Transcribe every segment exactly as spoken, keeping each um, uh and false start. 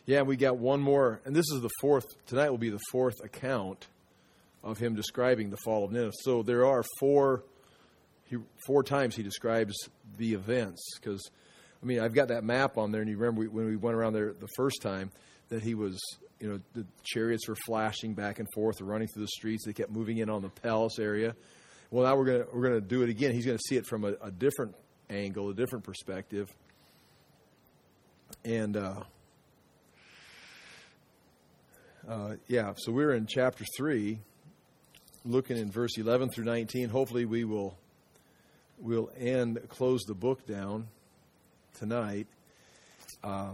Yeah, we got one more, and this is the fourth. Tonight will be the fourth account of him describing the fall of Nineveh. So there are four, he, four times he describes the events. Because, I mean, I've got that map on there, and you remember we, when we went around there the first time that he was, you know, the chariots were flashing back and forth, running through the streets. They kept moving in on the palace area. Well, now we're gonna we're gonna do it again. He's gonna see it from a, a different angle, a different perspective, and. Uh, Uh, yeah, so we're in chapter three, looking in verse eleven through nineteen. Hopefully we will we'll end, close the book down tonight. Uh,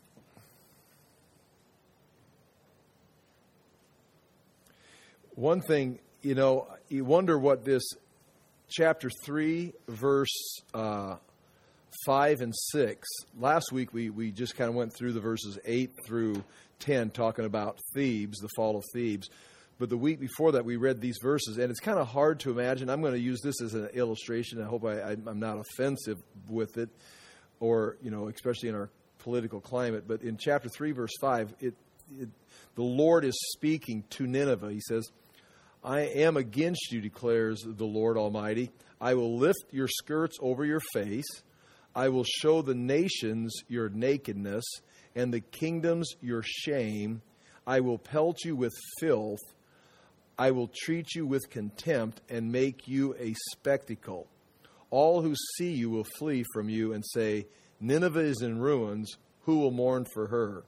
one thing, you know, you wonder what this chapter three, verse uh, five and six. Last week we, we just kind of went through the verses eight through ten, talking about Thebes, the fall of Thebes. But the week before that, we read these verses, and it's kind of hard to imagine. I'm going to use this as an illustration. I hope I, I, I'm not offensive with it, or, you know, especially in our political climate. But in chapter three, verse five, it, it, the Lord is speaking to Nineveh. He says, I am against you, declares the Lord Almighty. I will lift your skirts over your face. I will show the nations your nakedness, and the kingdoms your shame. I will pelt you with filth. I will treat you with contempt and make you a spectacle. All who see you will flee from you and say, Nineveh is in ruins. Who will mourn for her?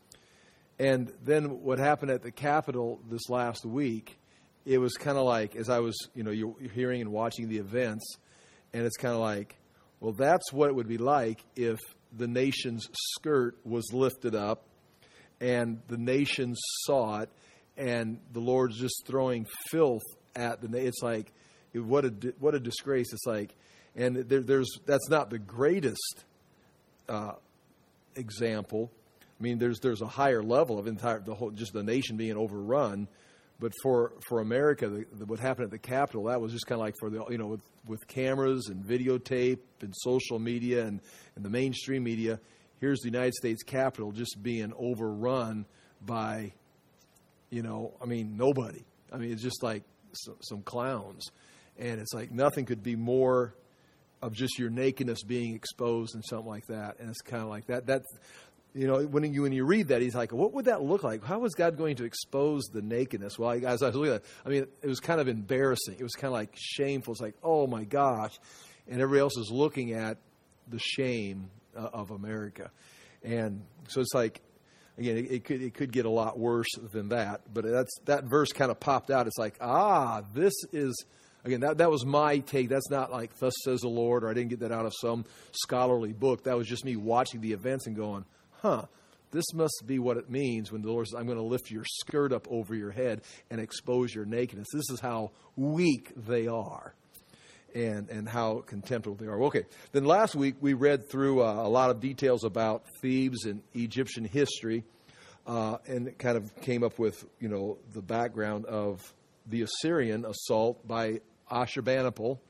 And then what happened at the Capitol this last week, it was kind of like, as I was, you know, you're hearing and watching the events, and it's kind of like, well, that's what it would be like if the nation's skirt was lifted up and the nations saw it, and the Lord's just throwing filth at the. It's like, what a what a disgrace! It's like, and there, there's that's not the greatest uh, example. I mean, there's there's a higher level of entire the whole just the nation being overrun. But for, for America, the, the, what happened at the Capitol, that was just kind of like for the, you know, with, with cameras and videotape and social media and, and the mainstream media, here's the United States Capitol just being overrun by, you know, I mean, nobody. I mean, it's just like some, some clowns. And it's like nothing could be more of just your nakedness being exposed and something like that. And it's kind of like that. That's, you know, when you when you read that, he's like, what would that look like? How was God going to expose the nakedness? Well, as I was looking at it, I mean, it was kind of embarrassing. It was kind of like shameful. It's like, oh, my gosh. And everybody else is looking at the shame uh, of America. And so it's like, again, it, it could it could get a lot worse than that. But that's that verse kind of popped out. It's like, ah, this is, again, that, that was my take. That's not like, thus says the Lord, or I didn't get that out of some scholarly book. That was just me watching the events and going, huh, this must be what it means when the Lord says, I'm going to lift your skirt up over your head and expose your nakedness. This is how weak they are and, and how contemptible they are. Okay, then last week we read through uh, a lot of details about Thebes and Egyptian history uh, and kind of came up with, you know, the background of the Assyrian assault by Ashurbanipal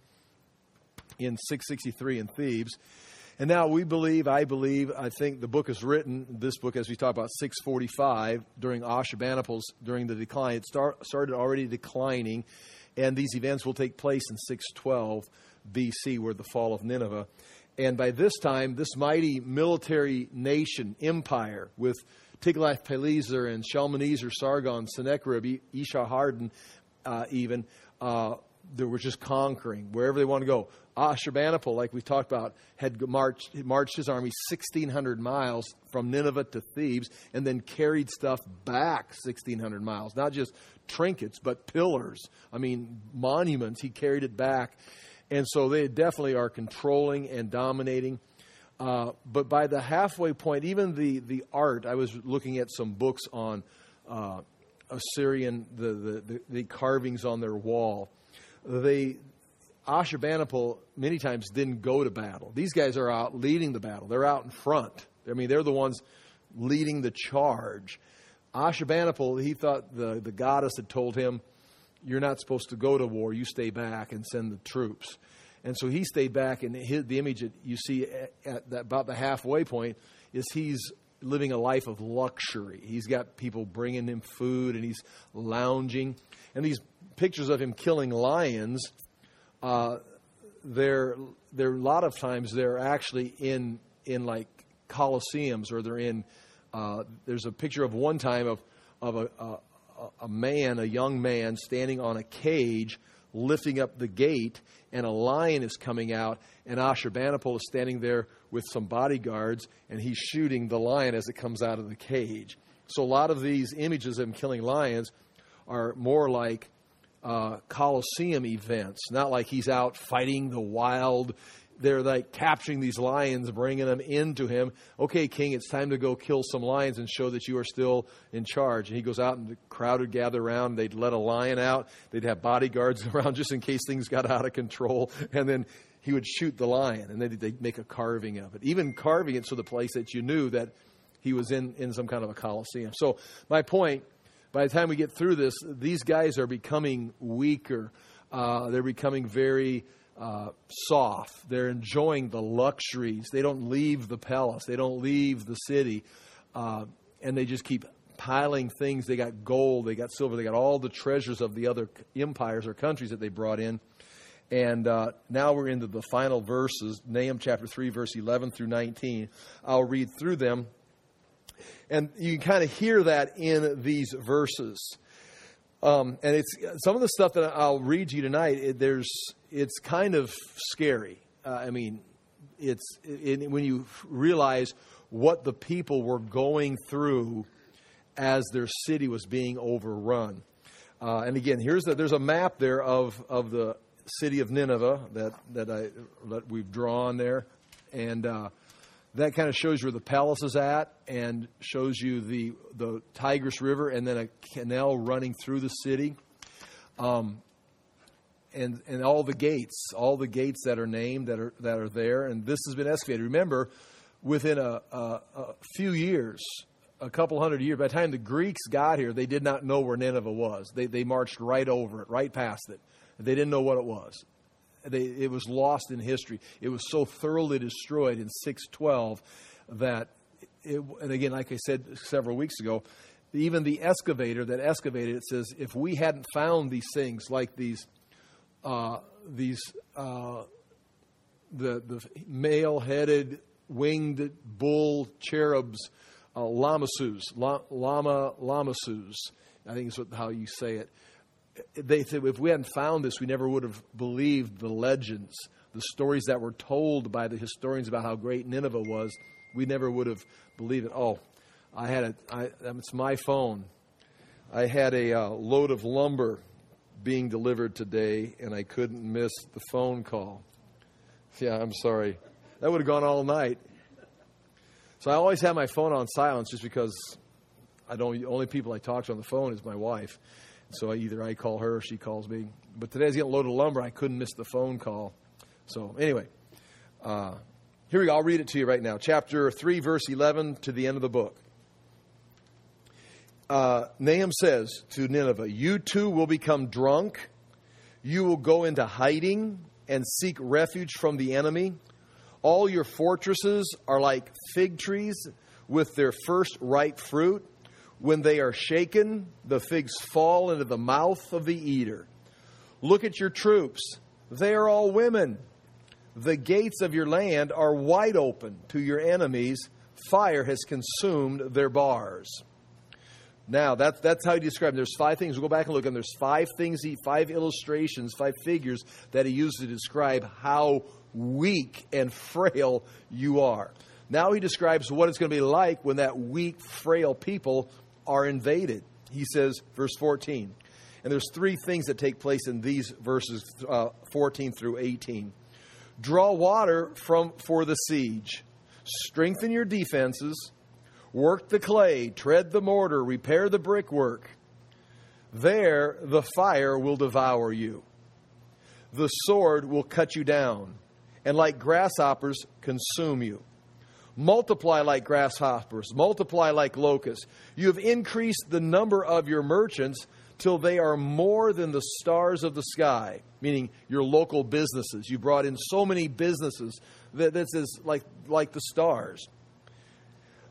in six sixty-three in Thebes. And now we believe, I believe, I think the book is written, this book, as we talk about, six forty-five, during Ashurbanipal's, during the decline. It start, started already declining, and these events will take place in six twelve B C, where the fall of Nineveh. And by this time, this mighty military nation, empire, with Tiglath-Pileser and Shalmaneser, Sargon, Sennacherib, Esarhaddon, uh, even, uh, they were just conquering wherever they want to go. Ashurbanipal, like we talked about, had marched, marched his army sixteen hundred miles from Nineveh to Thebes and then carried stuff back sixteen hundred miles. Not just trinkets, but pillars. I mean, monuments. He carried it back. And so they definitely are controlling and dominating. Uh, but by the halfway point, even the, the art, I was looking at some books on uh, Assyrian, the, the, the, the carvings on their wall. They, Ashurbanipal many times didn't go to battle. These guys are out leading the battle. They're out in front. I mean, they're the ones leading the charge. Ashurbanipal, he thought the, the goddess had told him, you're not supposed to go to war. You stay back and send the troops. And so he stayed back, and his, the image that you see at, at the, about the halfway point is he's living a life of luxury. He's got people bringing him food, and he's lounging. And these pictures of him killing lions, uh, they're they're a lot of times they're actually in in like coliseums, or they're in. Uh, there's a picture of one time of of a, a a man, a young man, standing on a cage, lifting up the gate, and a lion is coming out, and Ashurbanipal is standing there with some bodyguards, and he's shooting the lion as it comes out of the cage. So a lot of these images of him killing lions are more like uh, Colosseum events, not like he's out fighting the wild. They're like capturing these lions, bringing them into him. Okay, king, it's time to go kill some lions and show that you are still in charge. And he goes out, and the crowd would gather around. They'd let a lion out. They'd have bodyguards around just in case things got out of control. And then he would shoot the lion, and then they'd make a carving of it. Even carving it to the place that you knew that he was in, in some kind of a coliseum. So my point, by the time we get through this, these guys are becoming weaker. Uh, they're becoming very uh, soft. They're enjoying the luxuries. They don't leave the palace. They don't leave the city. Uh, and they just keep piling things. They got gold. They got silver. They got all the treasures of the other empires or countries that they brought in. And uh, now we're into the final verses, Nahum chapter three, verse eleven through nineteen. I'll read through them. And you can kind of hear that in these verses. Um, and it's some of the stuff that I'll read to you tonight, it, there's, it's kind of scary. Uh, I mean, it's it, when you realize what the people were going through as their city was being overrun. Uh, and again, here's the, there's a map there of, of the city of Nineveh that that I that we've drawn there, and uh, that kind of shows you where the palace is at, and shows you the the Tigris River, and then a canal running through the city, um, and and all the gates, all the gates that are named that are that are there, and this has been excavated. Remember, within a, a, a few years, a couple hundred years, by the time the Greeks got here, they did not know where Nineveh was. They they marched right over it, right past it. They didn't know what it was. They, it was lost in history. It was so thoroughly destroyed in six twelve that, it, and again, like I said several weeks ago, even the excavator that excavated it says, if we hadn't found these things like these, uh, these uh, the the male-headed winged bull cherubs, uh, lamasus, la, lama lamasus, I think is what, how you say it. They said if we hadn't found this, we never would have believed the legends, the stories that were told by the historians about how great Nineveh was. We never would have believed it. Oh, I had a, I, it's my phone. I had a uh, load of lumber being delivered today, and I couldn't miss the phone call. Yeah, I'm sorry. That would have gone all night. So I always have my phone on silence just because I don't. The only people I talk to on the phone is my wife. So either I call her or she calls me. But today I was getting a load of lumber. I couldn't miss the phone call. So anyway, uh, here we go. I'll read it to you right now. Chapter three, verse eleven to the end of the book. Uh, Nahum says to Nineveh, you too will become drunk. You will go into hiding and seek refuge from the enemy. All your fortresses are like fig trees with their first ripe fruit. When they are shaken, the figs fall into the mouth of the eater. Look at your troops. They are all women. The gates of your land are wide open to your enemies. Fire has consumed their bars. Now, that's, that's how he described them. There's five things. We'll go back and look, and there's five things, he, five illustrations, five figures that he used to describe how weak and frail you are. Now he describes what it's going to be like when that weak, frail people are invaded. He says, verse fourteen, and there's three things that take place in these verses, uh, fourteen through eighteen. Draw water from for the siege. Strengthen your defenses. Work the clay. Tread the mortar. Repair the brickwork. There the fire will devour you. The sword will cut you down, and like grasshoppers consume you. Multiply like grasshoppers, multiply like locusts. You have increased the number of your merchants till they are more than the stars of the sky, meaning your local businesses. You brought in so many businesses that this is like, like the stars.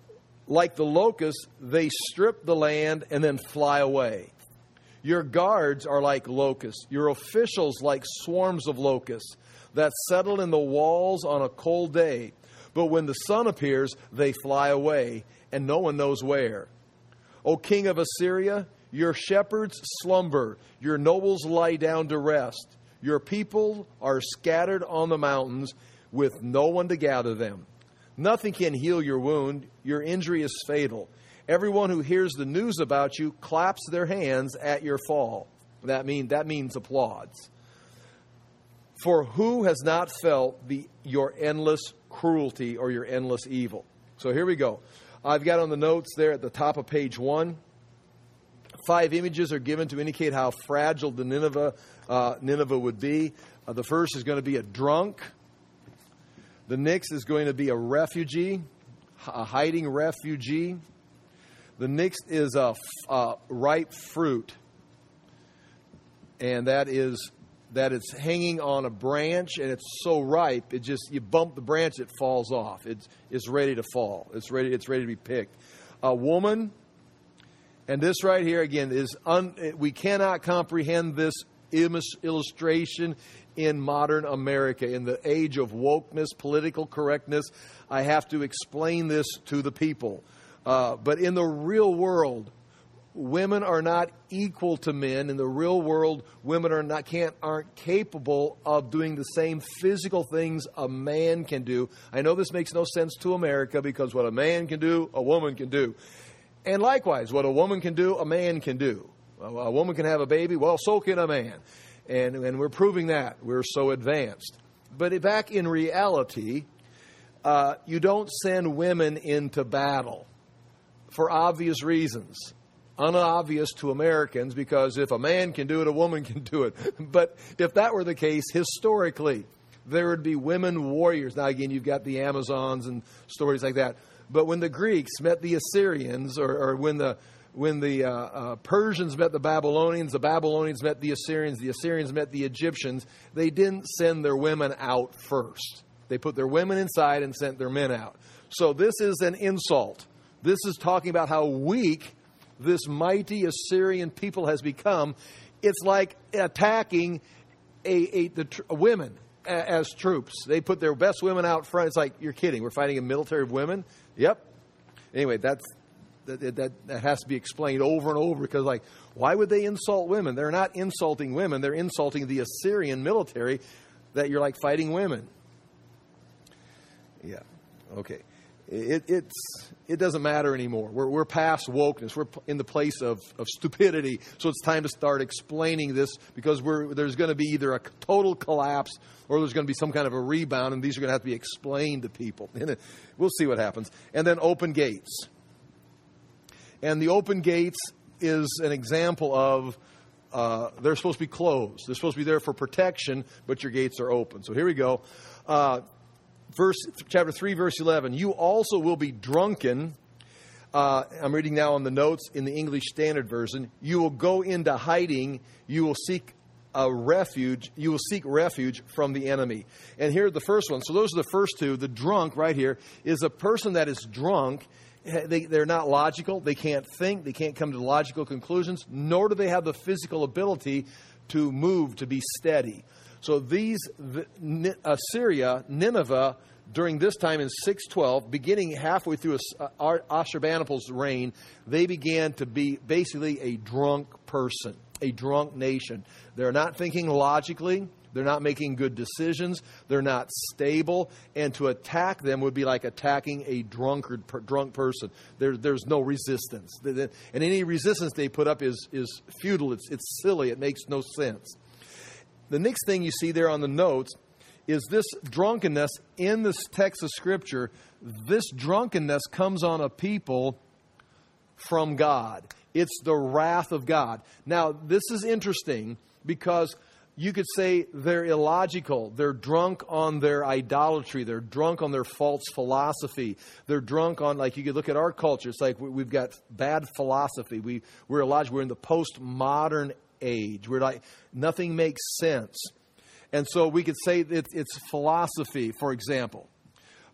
Like the locusts, they strip the land and then fly away. Your guards are like locusts, your officials like swarms of locusts that settle in the walls on a cold day. But when the sun appears, they fly away, and no one knows where. O king of Assyria, your shepherds slumber, your nobles lie down to rest. Your people are scattered on the mountains with no one to gather them. Nothing can heal your wound. Your injury is fatal. Everyone who hears the news about you claps their hands at your fall. That mean, that means applauds. For who has not felt the your endless cruelty or your endless evil? So here we go. I've got on the notes there at the top of page one. Five images are given to indicate how fragile the Nineveh, uh, Nineveh would be. Uh, the first is going to be a drunk. The next is going to be a refugee, a hiding refugee. The next is a, a ripe fruit, and that is that it's hanging on a branch, and it's so ripe, it just you bump the branch, it falls off. It's it's ready to fall. It's ready. It's ready to be picked. A woman, and this right here again is un, we cannot comprehend this illustration in modern America, in the age of wokeness, political correctness. I have to explain this to the people. Uh, but in the real world, women are not equal to men. In the real world, women are not can't aren't capable of doing the same physical things a man can do. I know this makes no sense to America, because what a man can do, a woman can do. And likewise, what a woman can do, a man can do. A woman can have a baby, well, so can a man. And, and we're proving that. We're so advanced. But back in reality, uh, you don't send women into battle for obvious reasons. Unobvious to Americans, because if a man can do it, a woman can do it. But if that were the case, historically, there would be women warriors. Now, again, you've got the Amazons and stories like that. But when the Greeks met the Assyrians, or, or when the when the uh, uh, Persians met the Babylonians, the Babylonians met the Assyrians, the Assyrians met the Egyptians, they didn't send their women out first. They put their women inside and sent their men out. So this is an insult. This is talking about how weak this mighty Assyrian people has become. It's like attacking a, a, the tr- women a, as troops. They put their best women out front. It's like, you're kidding. We're fighting a military of women? Yep. Anyway, that's that, that, that has to be explained over and over, because, like, why would they insult women? They're not insulting women. They're insulting the Assyrian military, that you're like fighting women. Yeah. Okay. It, it's, it doesn't matter anymore. We're, we're past wokeness. We're in the place of, of stupidity. So it's time to start explaining this, because we're, there's going to be either a total collapse or there's going to be some kind of a rebound, and these are going to have to be explained to people. And we'll see what happens. And then open gates. And the open gates is an example of uh, they're supposed to be closed. They're supposed to be there for protection, but your gates are open. So here we go. Uh, Verse chapter three, verse eleven. You also will be drunken. Uh, I'm reading now on the notes in the English Standard Version. You will go into hiding. You will seek a refuge. You will seek refuge from the enemy. And here the first one. So those are the first two. The drunk right here is a person that is drunk. They, they're not logical. They can't think. They can't come to logical conclusions. Nor do they have the physical ability to move, to be steady. So these, the, Assyria, Nineveh, during this time in six twelve, beginning halfway through Ashurbanipal's reign, they began to be basically a drunk person, a drunk nation. They're not thinking logically. They're not making good decisions. They're not stable. And to attack them would be like attacking a drunkard, drunk person. There, there's no resistance. And any resistance they put up is, is futile. It's, it's silly. It makes no sense. The next thing you see there on the notes is this drunkenness in this text of Scripture. This drunkenness comes on a people from God. It's the wrath of God. Now, this is interesting, because you could say they're illogical. They're drunk on their idolatry. They're drunk on their false philosophy. They're drunk on, like, you could look at our culture. It's like we've got bad philosophy. We, we're illogical. We're in the postmodern age. We're like, nothing makes sense. And so we could say that it's philosophy, for example.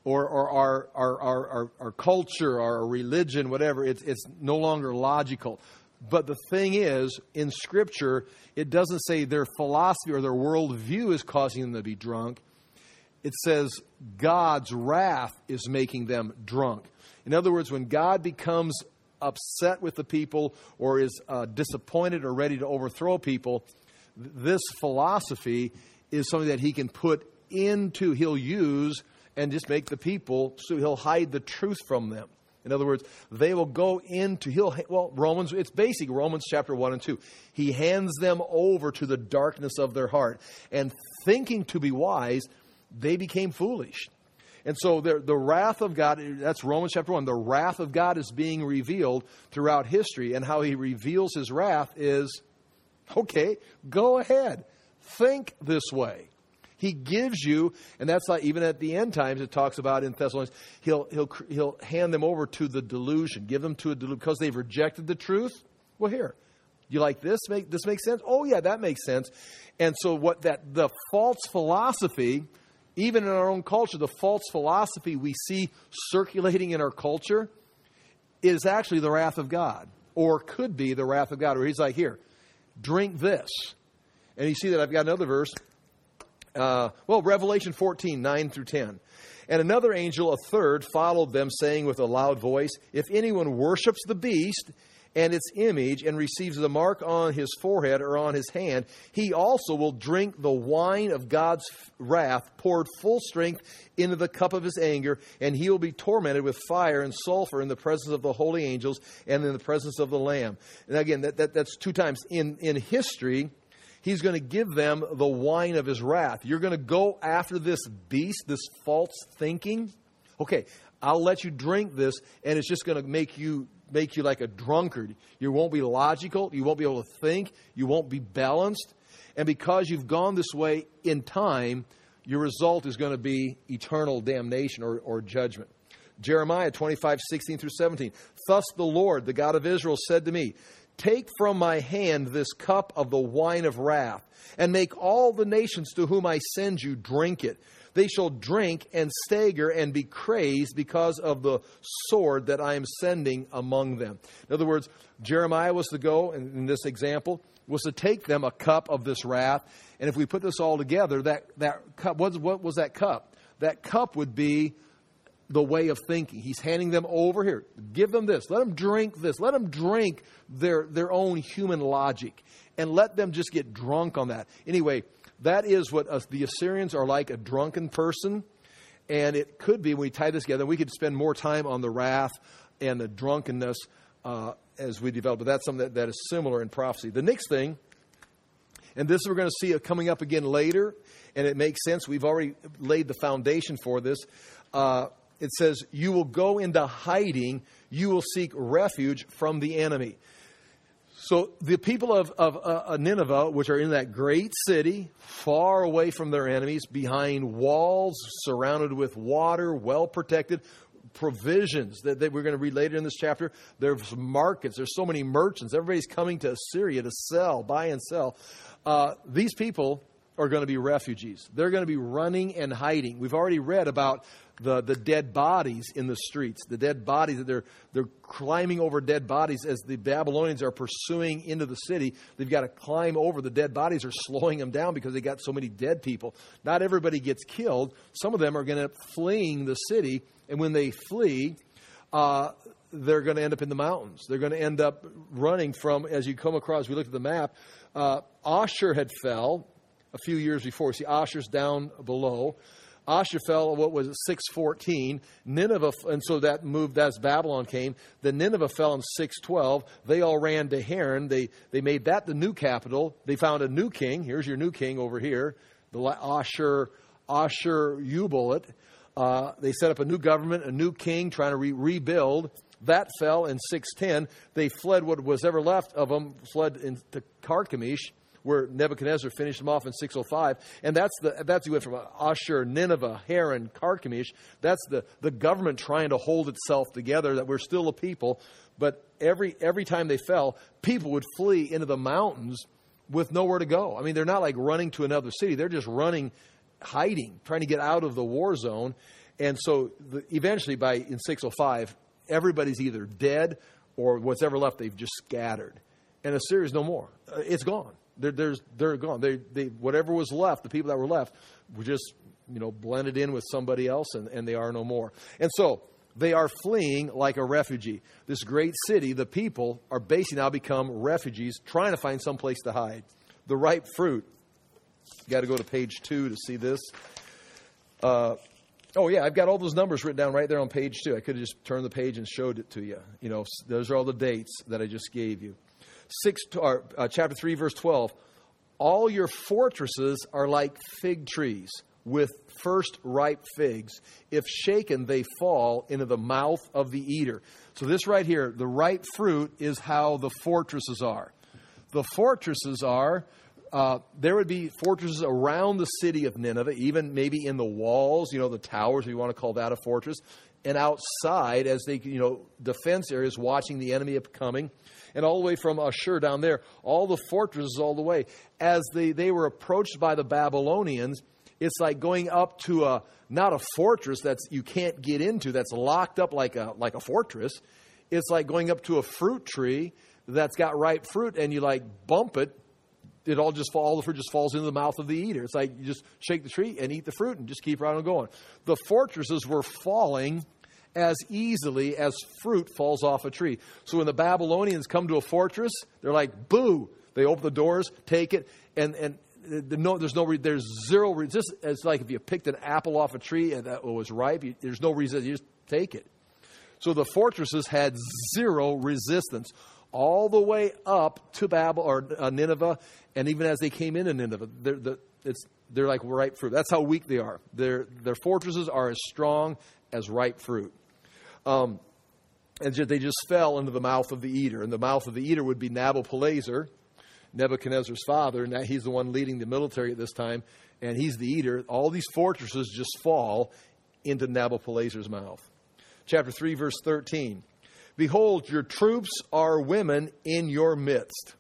or, or our, our, our, our, our culture, our religion, whatever. It's, it's no longer logical. But the thing is, in Scripture, it doesn't say their philosophy or their worldview is causing them to be drunk. It says God's wrath is making them drunk. In other words, when God becomes upset with the people or is uh, disappointed or ready to overthrow people, this philosophy is something that he can put into, he'll use and just make the people, so he'll hide the truth from them. In other words, they will go into, he'll, well, Romans, it's basic, Romans chapter one and two. He hands them over to the darkness of their heart. And thinking to be wise, they became foolish. And so the, the wrath of God, that's Romans chapter one, the wrath of God is being revealed throughout history. And how he reveals his wrath is, okay, go ahead. Think this way. He gives you, and that's like even at the end times it talks about in Thessalonians, he'll he'll he'll hand them over to the delusion, give them to a delusion because they've rejected the truth. Well, here, you like this? Make this make sense? Oh yeah, that makes sense. And so what that the false philosophy, even in our own culture, the false philosophy we see circulating in our culture is actually the wrath of God, or could be the wrath of God. Where he's like, here, drink this, and you see that I've got another verse. Uh, well, Revelation fourteen, nine through ten. And another angel, a third, followed them, saying with a loud voice, if anyone worships the beast and its image and receives the mark on his forehead or on his hand, he also will drink the wine of God's wrath, poured full strength into the cup of his anger, and he will be tormented with fire and sulfur in the presence of the holy angels and in the presence of the Lamb. And again, that, that that's two times in, in history. He's going to give them the wine of his wrath. You're going to go after this beast, this false thinking. Okay, I'll let you drink this, and it's just going to make you make you like a drunkard. You won't be logical. You won't be able to think. You won't be balanced. And because you've gone this way in time, your result is going to be eternal damnation or, or judgment. Jeremiah twenty-five, sixteen through seventeen. Thus the Lord, the God of Israel, said to me, take from my hand this cup of the wine of wrath, and make all the nations to whom I send you drink it. They shall drink and stagger and be crazed because of the sword that I am sending among them. In other words, Jeremiah was to go, in this example, was to take them a cup of this wrath. And if we put this all together, that, that cup, what, what was that cup? That cup would be the way of thinking. He's handing them over here. Give them this. Let them drink this. Let them drink their, their own human logic. And let them just get drunk on that. Anyway, that is what us, the Assyrians are like, a drunken person. And it could be, when we tie this together, we could spend more time on the wrath and the drunkenness uh, as we develop. But that's something that, that is similar in prophecy. The next thing, and this we're going to see it coming up again later, and it makes sense. We've already laid the foundation for this. Uh, It says, you will go into hiding. You will seek refuge from the enemy. So the people of, of uh, Nineveh, which are in that great city, far away from their enemies, behind walls, surrounded with water, well protected, provisions that, that we're going to read later in this chapter. There's markets. There's so many merchants. Everybody's coming to Assyria to sell, buy and sell. Uh, these people are going to be refugees. They're going to be running and hiding. We've already read about the, the dead bodies in the streets, the dead bodies that they're they're climbing over dead bodies as the Babylonians are pursuing into the city. They've got to climb over. The dead bodies are slowing them down because they got so many dead people. Not everybody gets killed. Some of them are going to end up fleeing the city, and when they flee, uh, they're going to end up in the mountains. They're going to end up running from, as you come across, we looked at the map, uh, Ashur had fell a few years before. See, Ashur's down below. Ashur fell, what was it, six fourteen. Nineveh, and so that moved as Babylon came. Then Nineveh fell in six twelve. They all ran to Haran. They they made that the new capital. They found a new king. Here's your new king over here, the Ashur, Ashur-uballit. Uh, they set up a new government, a new king, trying to re- rebuild. That fell in six ten. They fled, what was ever left of them, fled into Carchemish, where Nebuchadnezzar finished them off in six oh five. And that's the that's you went from Ashur, Nineveh, Haran, Carchemish. That's the, the government trying to hold itself together, that we're still a people. But every every time they fell, people would flee into the mountains with nowhere to go. I mean, they're not like running to another city. They're just running, hiding, trying to get out of the war zone. And so the, eventually by in six oh five, everybody's either dead or what's ever left, they've just scattered. And Assyria's no more. Uh, it's gone. They're, there's, they're gone. They, they, whatever was left, the people that were left, were just, you know, blended in with somebody else, and, and they are no more. And so they are fleeing like a refugee. This great city, the people are basically now become refugees, trying to find some place to hide. The ripe fruit. You got to go to page two to see this. Uh, oh, yeah, I've got all those numbers written down right there on page two. I could have just turned the page and showed it to you. You know, those are all the dates that I just gave you. Six, or, uh, chapter three, verse twelve. All your fortresses are like fig trees with first ripe figs. If shaken, they fall into the mouth of the eater. So this right here, the ripe fruit is how the fortresses are. The fortresses are, uh, there would be fortresses around the city of Nineveh, even maybe in the walls, you know, the towers, if you want to call that a fortress. And outside, as they, you know, defense areas watching the enemy coming. And all the way from Ashur down there, all the fortresses all the way. As they, they were approached by the Babylonians, it's like going up to a, not a fortress that's you can't get into, that's locked up like a like a fortress. It's like going up to a fruit tree that's got ripe fruit, and you like bump it, it all just fall, all the fruit just falls into the mouth of the eater. It's like you just shake the tree and eat the fruit and just keep right on going. The fortresses were falling as easily as fruit falls off a tree. So when the Babylonians come to a fortress, they're like, boo! They open the doors, take it, and and the, no, there's no there's zero resistance. It's like if you picked an apple off a tree and that was ripe, you, there's no resistance. You just take it. So the fortresses had zero resistance all the way up to Babel or uh, Nineveh, and even as they came into Nineveh, they're the, it's they're like ripe fruit. That's how weak they are. Their their fortresses are as strong as ripe fruit. Um, and they just fell into the mouth of the eater. And the mouth of the eater would be Nabopolassar, Nebuchadnezzar's father. And he's the one leading the military at this time. And he's the eater. All these fortresses just fall into Nabopolassar's mouth. Chapter three, verse thirteen. Behold, your troops are women in your midst.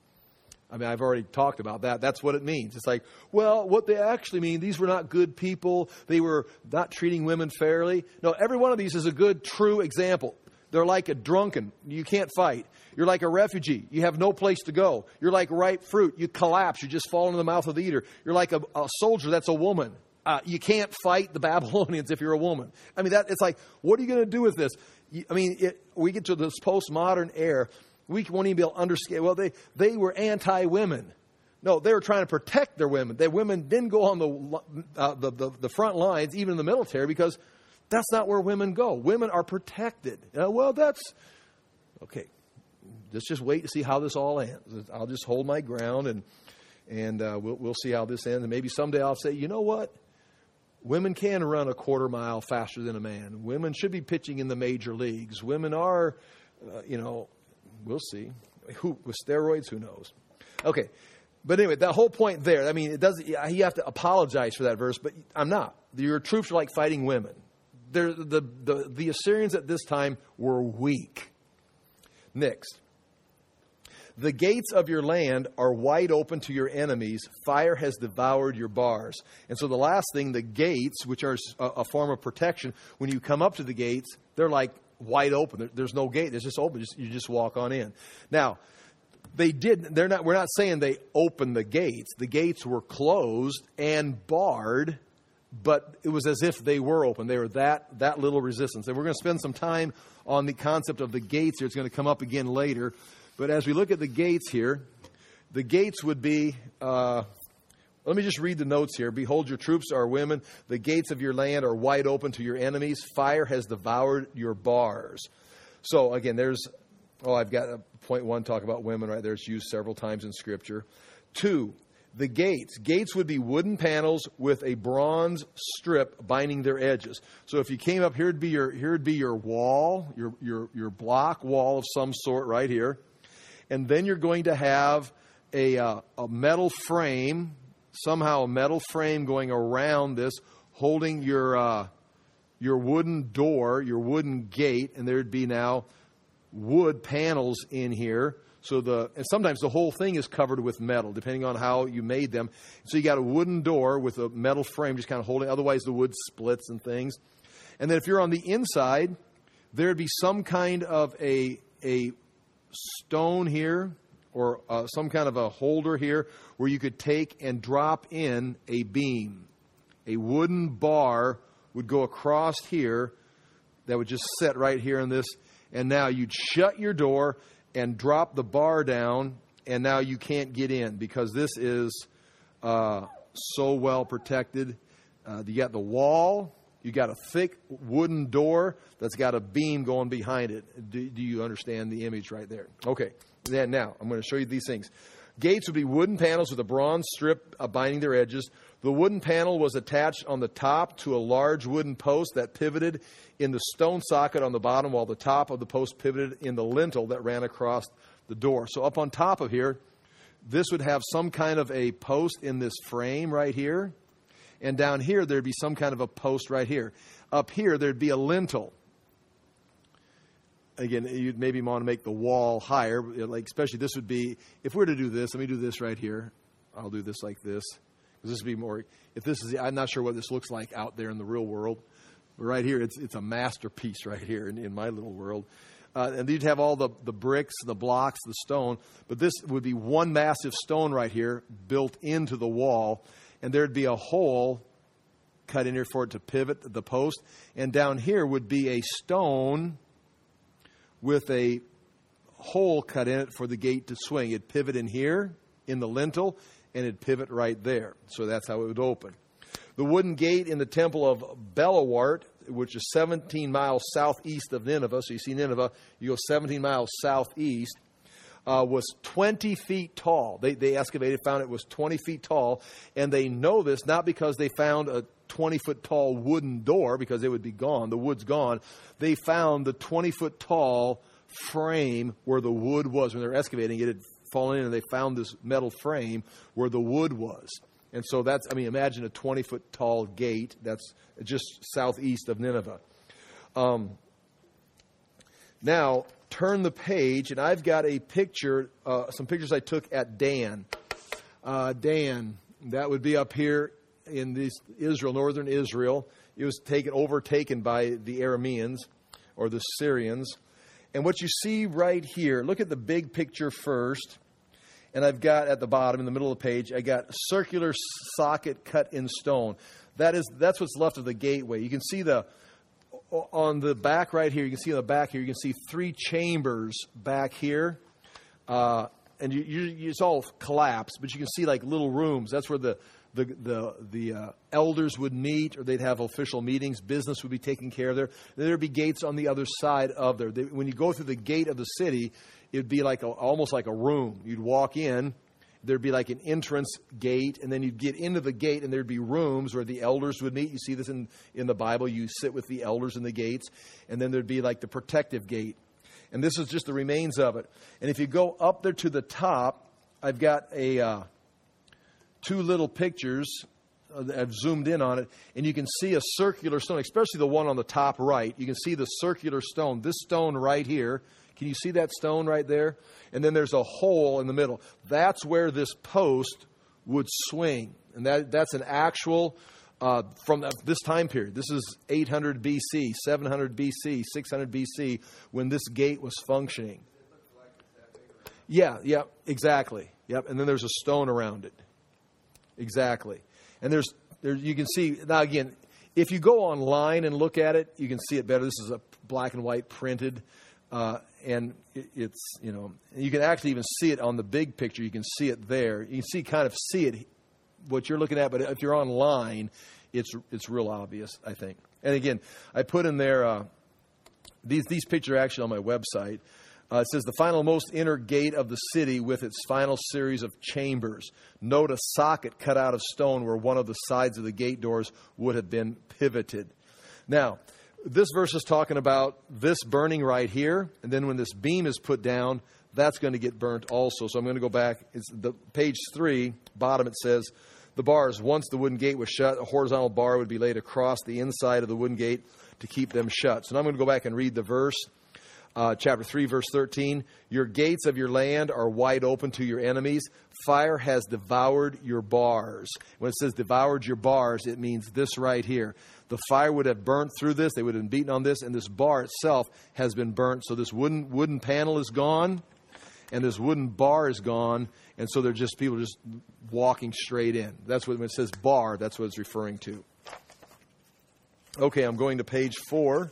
I mean, I've already talked about that. That's what it means. It's like, well, what they actually mean, these were not good people. They were not treating women fairly. No, every one of these is a good, true example. They're like a drunken. You can't fight. You're like a refugee. You have no place to go. You're like ripe fruit. You collapse. You just fall into the mouth of the eater. You're like a, a soldier that's a woman. Uh, you can't fight the Babylonians if you're a woman. I mean, that it's like, what are you going to do with this? I mean, it, we get to this postmodern era. We won't even be able to understand. Well, they, they were anti-women. No, they were trying to protect their women. Their women didn't go on the, uh, the, the, the front lines, even in the military, because that's not where women go. Women are protected. Uh, well, that's... Okay, let's just wait to see how this all ends. I'll just hold my ground, and and uh, we'll, we'll see how this ends. And maybe someday I'll say, you know what? Women can run a quarter mile faster than a man. Women should be pitching in the major leagues. Women are, uh, you know... We'll see. Who, with steroids, who knows? Okay. But anyway, that whole point there, I mean, it doesn't, you have to apologize for that verse, but I'm not. Your troops are like fighting women. They're, the, the, the Assyrians at this time were weak. Next. The gates of your land are wide open to your enemies. Fire has devoured your bars. And so the last thing, the gates, which are a, a form of protection, when you come up to the gates, they're like wide open. There's no gate. It's just open. You just walk on in. Now, they did. They're not. We're not saying they opened the gates. The gates were closed and barred, but it was as if they were open. They were that that little resistance. And we're going to spend some time on the concept of the gates here. It's going to come up again later. But as we look at the gates here, the gates would be. Uh, Let me just read the notes here. Behold, your troops are women. The gates of your land are wide open to your enemies. Fire has devoured your bars. So, again, there's, oh, I've got a point one, talk about women right there. It's used several times in Scripture. Two, the gates. Gates would be wooden panels with a bronze strip binding their edges. So if you came up, here would be your, here would be your wall, your, your, your block wall of some sort right here. And then you're going to have a, uh, a metal frame, somehow a metal frame going around this, holding your uh, your wooden door, your wooden gate, and there'd be now wood panels in here. So the and sometimes the whole thing is covered with metal, depending on how you made them. So you got a wooden door with a metal frame just kind of holding. Otherwise, the wood splits and things. And then if you're on the inside, there'd be some kind of a a stone here, or uh, some kind of a holder here, where you could take and drop in a beam. A wooden bar would go across here that would just sit right here in this. And now you'd shut your door and drop the bar down, and now you can't get in because this is uh, so well protected. Uh, you got the wall. You got a thick wooden door that's got a beam going behind it. Do, do you understand the image right there? Okay. Then now I'm going to show you these things. Gates would be wooden panels with a bronze strip uh, binding their edges. The wooden panel was attached on the top to a large wooden post that pivoted in the stone socket on the bottom, while the top of the post pivoted in the lintel that ran across the door. So up on top of here, this would have some kind of a post in this frame right here. And down here, there'd be some kind of a post right here. Up here, there'd be a lintel. Again, you'd maybe want to make the wall higher. Like, especially this would be, if we were to do this, let me do this right here. I'll do this like this. Because this would be more, if this is, I'm not sure what this looks like out there in the real world. But right here, it's it's a masterpiece right here in, in my little world. Uh, and you'd have all the, the bricks, the blocks, the stone. But this would be one massive stone right here built into the wall. And there'd be a hole cut in here for it to pivot the post. And down here would be a stone with a hole cut in it for the gate to swing. It'd pivot in here in the lintel, and it'd pivot right there. So that's how it would open. The wooden gate in the temple of Belawart, which is seventeen miles southeast of Nineveh. So you see Nineveh, you go seventeen miles southeast, uh, was twenty feet tall. They, they excavated, found it was twenty feet tall. And they know this not because they found a twenty-foot tall wooden door, because it would be gone. The wood's gone. They found the twenty-foot tall frame where the wood was. When they were excavating, it had fallen in, and they found this metal frame where the wood was. And so that's, I mean, imagine a twenty-foot tall gate. That's just southeast of Nineveh. Um, now, turn the page, and I've got a picture, uh, some pictures I took at Dan. Uh, Dan, that would be up here in this Israel, northern Israel. It was taken, overtaken by the Arameans or the Syrians. And what you see right here, look at the big picture first. And I've got at the bottom, in the middle of the page, I got a circular socket cut in stone. That is, that's what's left of the gateway. You can see the, on the back right here, you can see on the back here, you can see three chambers back here. Uh, and you, you, it's all collapsed, but you can see like little rooms. That's where the the the, the uh, elders would meet, or they'd have official meetings. Business would be taken care of there. There'd be gates on the other side of there. They, when you go through the gate of the city, it'd be like a, almost like a room. You'd walk in, there'd be like an entrance gate, and then you'd get into the gate, and there'd be rooms where the elders would meet. You see this in, in the Bible. You sit with the elders in the gates, and then there'd be like the protective gate. And this is just the remains of it. And if you go up there to the top, I've got a uh, two little pictures. Uh, I've zoomed in on it, and you can see a circular stone, especially the one on the top right. You can see the circular stone, this stone right here. Can you see that stone right there? And then there's a hole in the middle. That's where this post would swing. And that that's an actual, uh, from this time period. This is eight hundred B C, seven hundred B C, six hundred B C, when this gate was functioning. Yeah, yeah, exactly. Yep, and then there's a stone around it. Exactly. And there's, there you can see, now again, if you go online and look at it, you can see it better. This is a black and white printed. Uh, and it, it's, you know, you can actually even see it on the big picture. You can see it there. You can see, kind of see it, what you're looking at. But if you're online, it's it's real obvious, I think. And again, I put in there, uh, these, these pictures are actually on my website. Uh, it says, the final most inner gate of the city with its final series of chambers. Note a socket cut out of stone where one of the sides of the gate doors would have been pivoted. Now, this verse is talking about this burning right here, and then when this beam is put down, that's going to get burnt also. So I'm going to go back. It's the page three, bottom, it says, the bars, once the wooden gate was shut, a horizontal bar would be laid across the inside of the wooden gate to keep them shut. So now I'm going to go back and read the verse. Uh, chapter three, verse thirteen, your gates of your land are wide open to your enemies. Fire has devoured your bars. When it says devoured your bars, it means this right here. The fire would have burnt through this. They would have been beaten on this, and this bar itself has been burnt. So this wooden wooden panel is gone, and this wooden bar is gone, and so they're just people just walking straight in. That's what when it says bar, that's what it's referring to. Okay, I'm going to page four.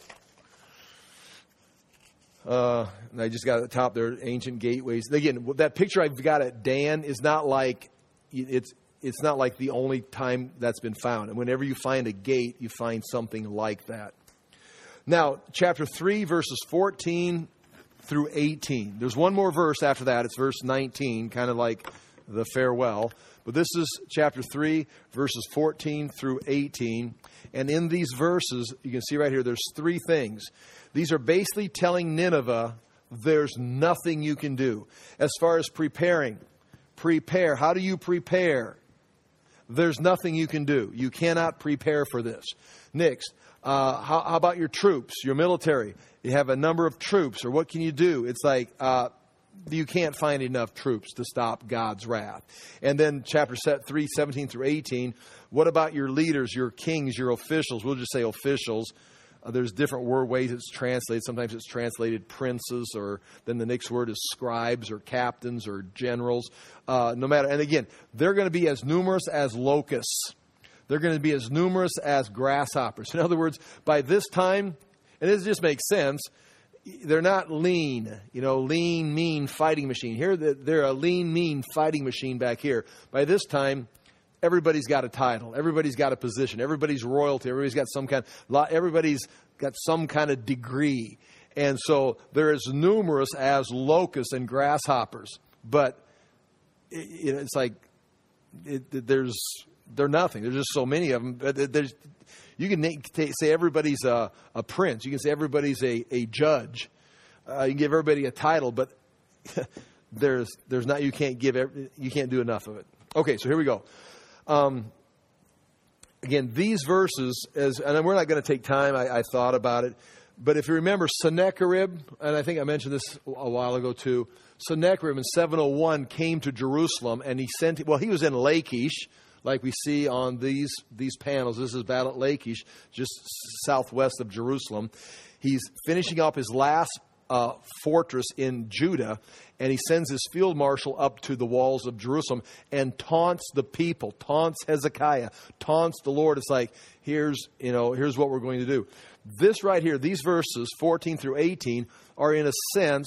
Uh, and I just got at the top there, ancient gateways. Again, that picture I've got at Dan is not like it's it's not like the only time that's been found. And whenever you find a gate, you find something like that. Now, chapter three, verses fourteen through eighteen. There's one more verse after that. It's verse nineteen, kind of like the farewell. But this is chapter three, verses fourteen through eighteen. And in these verses, you can see right here, there's three things. These are basically telling Nineveh there's nothing you can do. As far as preparing, prepare. How do you prepare? There's nothing you can do. You cannot prepare for this. Next, uh, how, how about your troops, your military? You have a number of troops, or what can you do? It's like uh, you can't find enough troops to stop God's wrath. And then chapter three, seventeen through eighteen, what about your leaders, your kings, your officials? We'll just say officials. Uh, there's different word ways it's translated. Sometimes it's translated princes, or then the next word is scribes or captains or generals. Uh, no matter, and again, they're going to be as numerous as locusts. They're going to be as numerous as grasshoppers. In other words, by this time, and this just makes sense, they're not lean, you know, lean, mean fighting machine. Here, they're a lean, mean fighting machine back here. By this time, everybody's got a title. Everybody's got a position. Everybody's royalty. Everybody's got some kind. Everybody's got some kind of degree, and so they're as numerous as locusts and grasshoppers. But it, it's like it, there's they're nothing. There's just so many of them. There's, you can say everybody's a, a prince. You can say everybody's a, a judge. Uh, you can give everybody a title, but there's there's not. You can't give. Every, you can't do enough of it. Okay, so here we go. Um, again, these verses, as and we're not going to take time, I, I thought about it. But if you remember, Sennacherib, and I think I mentioned this a while ago too, Sennacherib in seven oh one came to Jerusalem, and he sent, well, he was in Lachish, like we see on these, these panels. This is battle at Lachish, just southwest of Jerusalem. He's finishing up his last uh, fortress in Judah, and he sends his field marshal up to the walls of Jerusalem and taunts the people, taunts Hezekiah, taunts the Lord. It's like, here's, you know, here's what we're going to do. This right here, these verses, fourteen through eighteen, are in a sense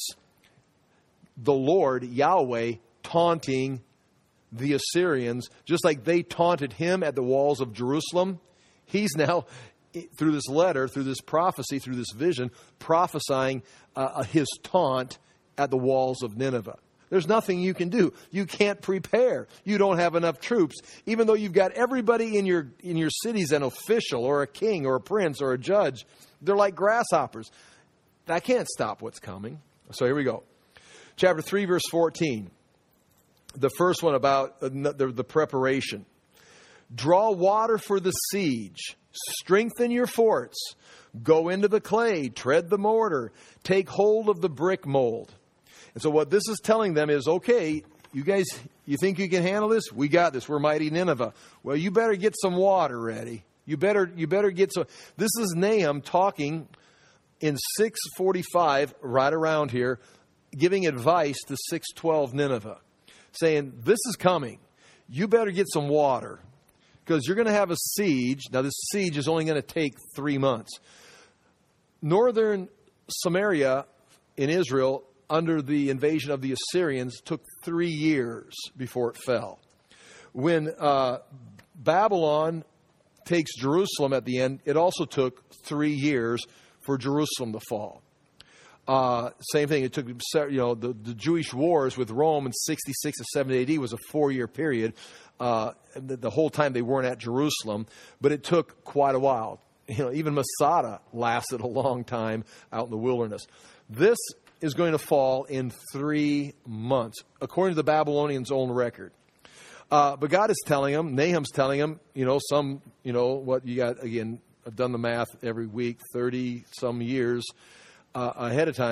the Lord, Yahweh, taunting the Assyrians, just like they taunted him at the walls of Jerusalem. He's now, through this letter, through this prophecy, through this vision, prophesying uh, his taunt at the walls of Nineveh. There's nothing you can do. You can't prepare. You don't have enough troops. Even though you've got everybody in your in your cities, an official or a king or a prince or a judge, they're like grasshoppers. That can't stop what's coming. So here we go. Chapter three, verse fourteen. The first one about the, the preparation. Draw water for the siege. Strengthen your forts. Go into the clay. Tread the mortar. Take hold of the brick mold. And so what this is telling them is, okay, you guys, you think you can handle this? We got this. We're mighty Nineveh. Well, you better get some water ready. You better, you better get some. This is Nahum talking in six forty-five, right around here, giving advice to six twelve Nineveh, saying, this is coming. You better get some water because you're going to have a siege. Now, this siege is only going to take three months. Northern Samaria in Israel, under the invasion of the Assyrians, took three years before it fell. When uh, Babylon takes Jerusalem at the end, it also took three years for Jerusalem to fall. Uh, same thing. It took, you know, the, the Jewish wars with Rome in sixty-six to seventy A D was a four-year period. Uh, the, the whole time they weren't at Jerusalem, but it took quite a while. You know, even Masada lasted a long time out in the wilderness. This is going to fall in three months, according to the Babylonians' own record. Uh, but God is telling them, Nahum's telling them, you know, some, you know, what you got, again, I've done the math every week, thirty some years uh, ahead of time.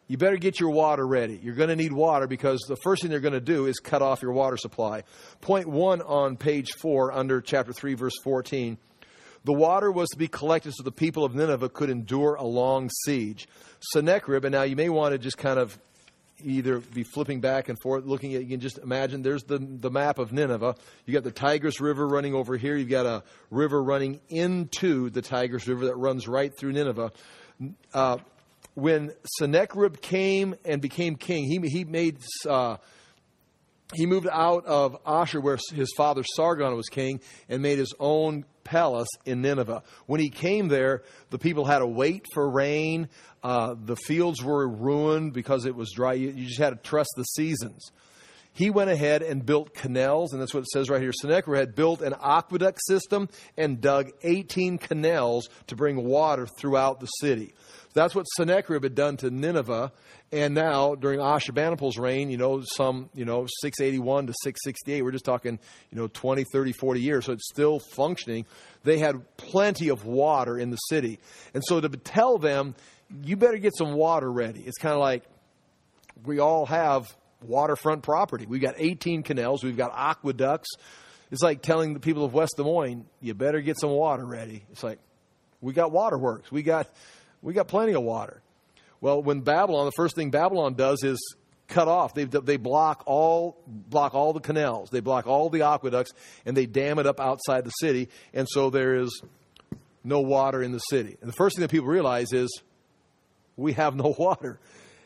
you better get your water ready. You're going to need water because the first thing they're going to do is cut off your water supply. Point one on page four under chapter three, verse fourteen. The water was to be collected so the people of Nineveh could endure a long siege. Sennacherib, and now you may want to just kind of either be flipping back and forth, looking at, you can just imagine there's the, the map of Nineveh. You got the Tigris River running over here. You've got a river running into the Tigris River that runs right through Nineveh. Uh, when Sennacherib came and became king, he he made uh, he moved out of Ashur, where his father Sargon was king, and made his own palace in Nineveh. When he came there, the people had to wait for rain. Uh, the fields were ruined because it was dry. You, you just had to trust the seasons. He went ahead and built canals, and that's what it says right here. Sennacherib had built an aqueduct system and dug eighteen canals to bring water throughout the city. That's what Sennacherib had done to Nineveh. And now, during Ashurbanipal's reign, you know, some, you know, six eighty-one to six sixty-eight, we're just talking, you know, twenty, thirty, forty years, so it's still functioning. They had plenty of water in the city. And so to tell them, you better get some water ready. It's kind of like we all have waterfront property. We've got eighteen canals. We've got aqueducts. It's like telling the people of West Des Moines, you better get some water ready. It's like, we got waterworks. We got, we got plenty of water. Well, when Babylon, the first thing Babylon does is cut off. They they block all block all the canals. They block all the aqueducts, and they dam it up outside the city. And so there is no water in the city. And the first thing that people realize is we have no water.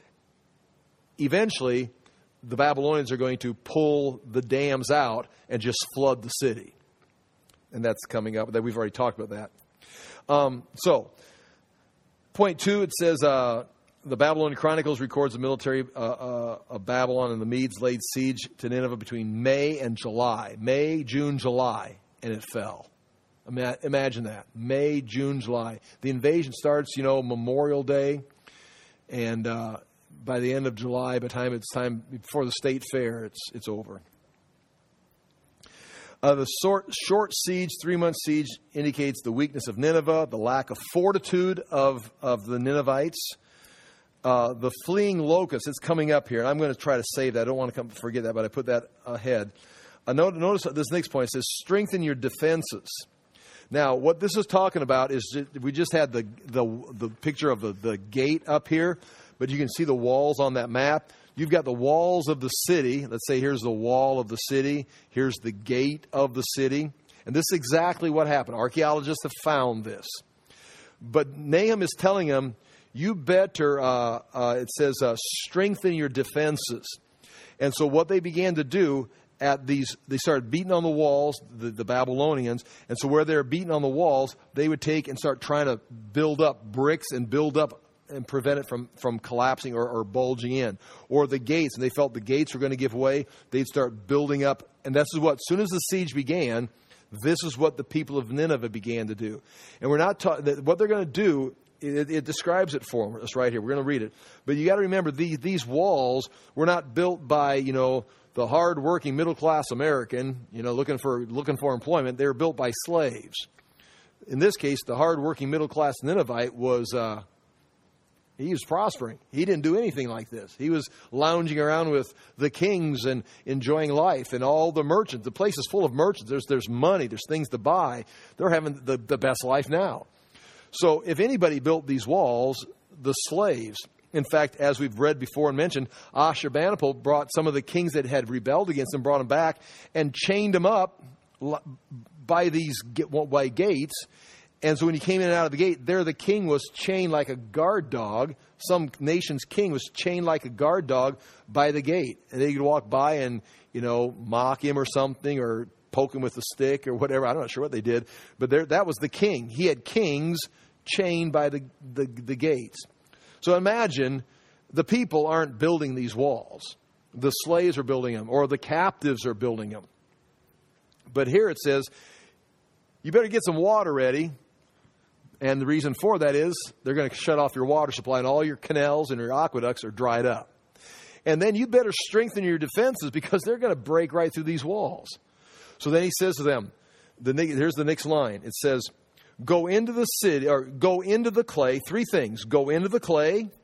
Eventually, the Babylonians are going to pull the dams out and just flood the city. And that's coming up. We've already talked about that. Um, so, point two, it says... Uh, The Babylonian Chronicles records the military uh, uh, of Babylon and the Medes laid siege to Nineveh between May and July. May, June, July, and it fell. Imagine that. May, June, July. The invasion starts, you know, Memorial Day, and uh, by the end of July, by the time it's time before the state fair, it's it's over. Uh, the short, short siege, three-month siege, indicates the weakness of Nineveh, the lack of fortitude of, of the Ninevites. Uh, the fleeing locust, it's coming up here, and I'm going to try to save that. I don't want to come, forget that, but I put that ahead. Uh, notice, notice this next point. It says, strengthen your defenses. Now, what this is talking about is just, we just had the, the the picture of the, the gate up here, but you can see the walls on that map. You've got the walls of the city. Let's say here's the wall of the city. Here's the gate of the city. And this is exactly what happened. Archaeologists have found this. But Nahum is telling them, you better, uh, uh, it says, uh, strengthen your defenses. And so what they began to do at these, they started beating on the walls, the, the Babylonians. And so where they're beating on the walls, they would take and start trying to build up bricks and build up and prevent it from, from collapsing or, or bulging in. Or the gates, and they felt the gates were going to give way, they'd start building up. And this is what, as soon as the siege began, this is what the people of Nineveh began to do. And we're not talking, what they're going to do, It, it describes it for us right here. We're going to read it. But you got to remember, these, these walls were not built by, you know, the hard-working middle-class American, you know, looking for looking for employment. They were built by slaves. In this case, the hard-working middle-class Ninevite was, uh, he was prospering. He didn't do anything like this. He was lounging around with the kings and enjoying life and all the merchants. The place is full of merchants. There's, there's money. There's things to buy. They're having the, the best life now. So if anybody built these walls, the slaves. In fact, as we've read before and mentioned, Ashurbanipal brought some of the kings that had rebelled against him, brought them back, and chained them up by these by gates. And so when he came in and out of the gate, there the king was chained like a guard dog. Some nation's king was chained like a guard dog by the gate. And they could walk by and, you know, mock him or something, or poke him with a stick or whatever. I'm not sure what they did. But there, that was the king. He had kings chained by the, the, the gates. So imagine the people aren't building these walls. The slaves are building them, or the captives are building them. But here it says, you better get some water ready. And the reason for that is they're going to shut off your water supply, and all your canals and your aqueducts are dried up. And then you better strengthen your defenses, because they're going to break right through these walls. So then he says to them, the, here's the next line. It says, go into the city, or go into the clay. Three things. Go into the clay,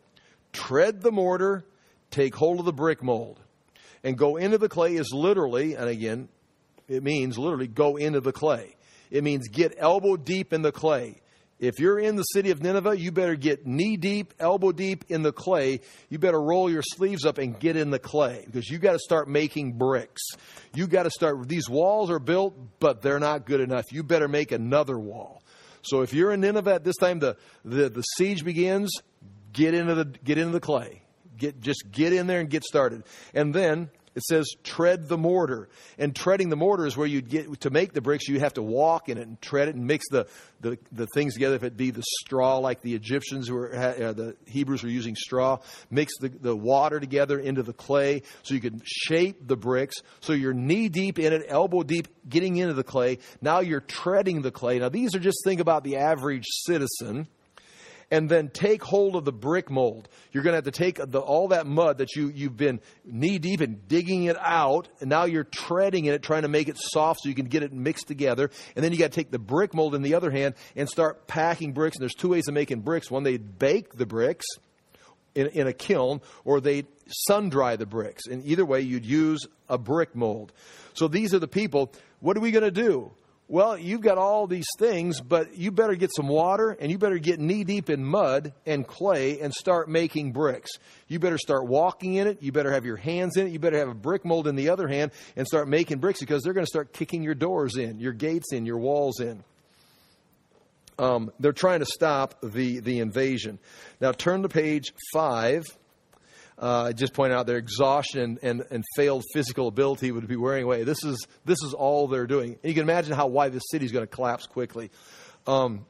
tread the mortar, take hold of the brick mold. And go into the clay is literally, and again, it means literally go into the clay. It means get elbow deep in the clay. If you're in the city of Nineveh, you better get knee deep, elbow deep in the clay. You better roll your sleeves up and get in the clay, because you got to start making bricks. You got to start. These walls are built, but they're not good enough. You better make another wall. So if you're in Nineveh at this time, the the, the siege begins. Get into the get into the clay. Get just get in there and get started. And then it says tread the mortar. And treading the mortar is where you'd get to make the bricks. You have to walk in it and tread it and mix the, the, the things together. If it be the straw, like the Egyptians were, uh, the Hebrews were using straw, mix the, the water together into the clay so you can shape the bricks. So you're knee deep in it, elbow deep, getting into the clay. Now you're treading the clay. Now these are just, think about the average citizen. And then take hold of the brick mold. You're going to have to take the, all that mud that you, you've been knee-deep in digging it out, and now you're treading in it, trying to make it soft so you can get it mixed together. And then you got to take the brick mold in the other hand and start packing bricks. And there's two ways of making bricks. One, they'd bake the bricks in, in a kiln, or they'd sun-dry the bricks. And either way, you'd use a brick mold. So these are the people. What are we going to do? Well, you've got all these things, but you better get some water, and you better get knee-deep in mud and clay and start making bricks. You better start walking in it. You better have your hands in it. You better have a brick mold in the other hand and start making bricks, because they're going to start kicking your doors in, your gates in, your walls in. Um, they're trying to stop the, the invasion. Now, turn to page five. Uh, I just pointed out their exhaustion and, and, and failed physical ability would be wearing away. This is this is all they're doing. And you can imagine how why this city is going to collapse quickly. Um,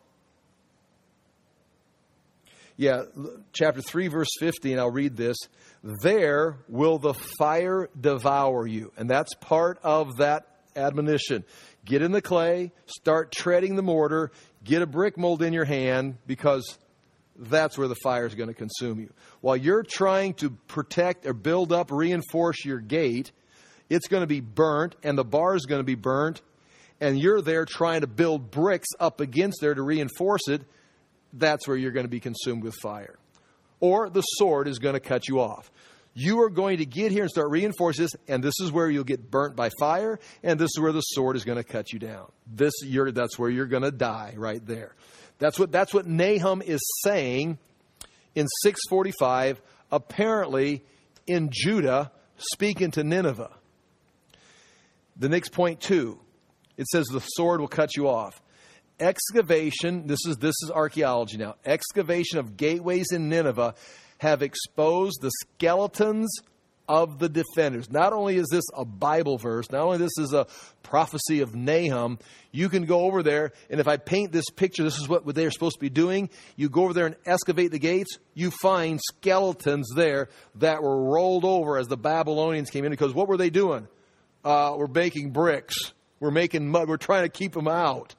yeah, chapter three, verse fifteen, I'll read this. There will the fire devour you. And that's part of that admonition. Get in the clay, start treading the mortar, get a brick mold in your hand, because that's where the fire is going to consume you. While you're trying to protect or build up, reinforce your gate, it's going to be burnt, and the bar is going to be burnt, and you're there trying to build bricks up against there to reinforce it. That's where you're going to be consumed with fire. Or the sword is going to cut you off. You are going to get here and start reinforcing this, and this is where you'll get burnt by fire, and this is where the sword is going to cut you down. This, you're, that's where you're going to die right there. That's what that's what Nahum is saying in six forty-five, apparently in Judah, speaking to Nineveh. The next point, two, it says the sword will cut you off. Excavation, this is this is archaeology now. Excavation of gateways in Nineveh have exposed the skeletons of the defenders. Not only is this a Bible verse, not only this is a prophecy of Nahum, you can go over there, and if I paint this picture, this is what they're supposed to be doing. You go over there and excavate the gates, you find skeletons there that were rolled over as the Babylonians came in, because what were they doing? Uh, we're making bricks. We're making mud. We're trying to keep them out.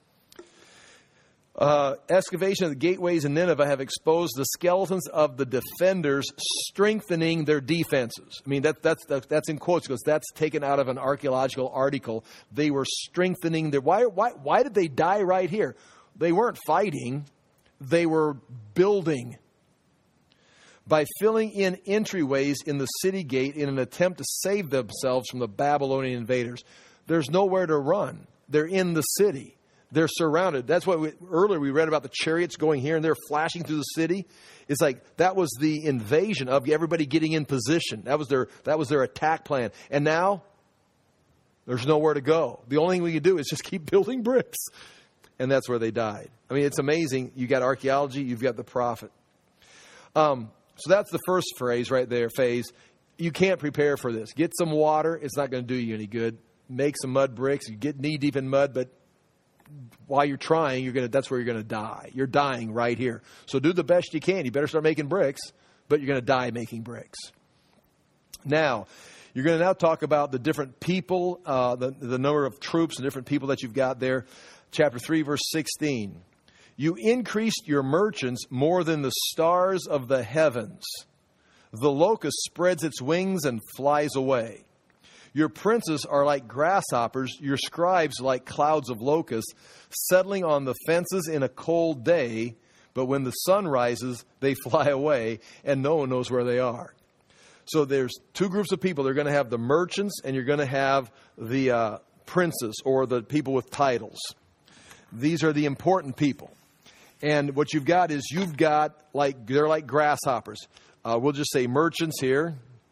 Uh, excavation of the gateways in Nineveh have exposed the skeletons of the defenders, strengthening their defenses. I mean, that, that's, that's that's in quotes, because that's taken out of an archaeological article. They were strengthening their... Why, why, why did they die right here? They weren't fighting. They were building. By filling in entryways in the city gate in an attempt to save themselves from the Babylonian invaders. There's nowhere to run. They're in the city. They're surrounded. That's why we, earlier we read about the chariots going here and there, flashing through the city. It's like that was the invasion of everybody getting in position. That was their that was their attack plan. And now there's nowhere to go. The only thing we can do is just keep building bricks. And that's where they died. I mean, it's amazing. You got archaeology, you've got the prophet. Um, so that's the first phrase right there, phase. You can't prepare for this. Get some water. It's not going to do you any good. Make some mud bricks. You get knee deep in mud, but while you're trying, you're gonna that's where you're going to die. You're dying right here. So do the best you can. You better start making bricks, but you're going to die making bricks. Now, you're going to now talk about the different people, uh, the, the number of troops and different people that you've got there. Chapter three, verse sixteen. You increased your merchants more than the stars of the heavens. The locust spreads its wings and flies away. Your princes are like grasshoppers, your scribes like clouds of locusts, settling on the fences in a cold day, But when the sun rises, they fly away, and no one knows where they are. So there's two groups of people. They're going to have the merchants, and you're going to have the uh, princes, or the people with titles. These are the important people. And what you've got is you've got, like, they're like grasshoppers. Uh, we'll just say merchants here.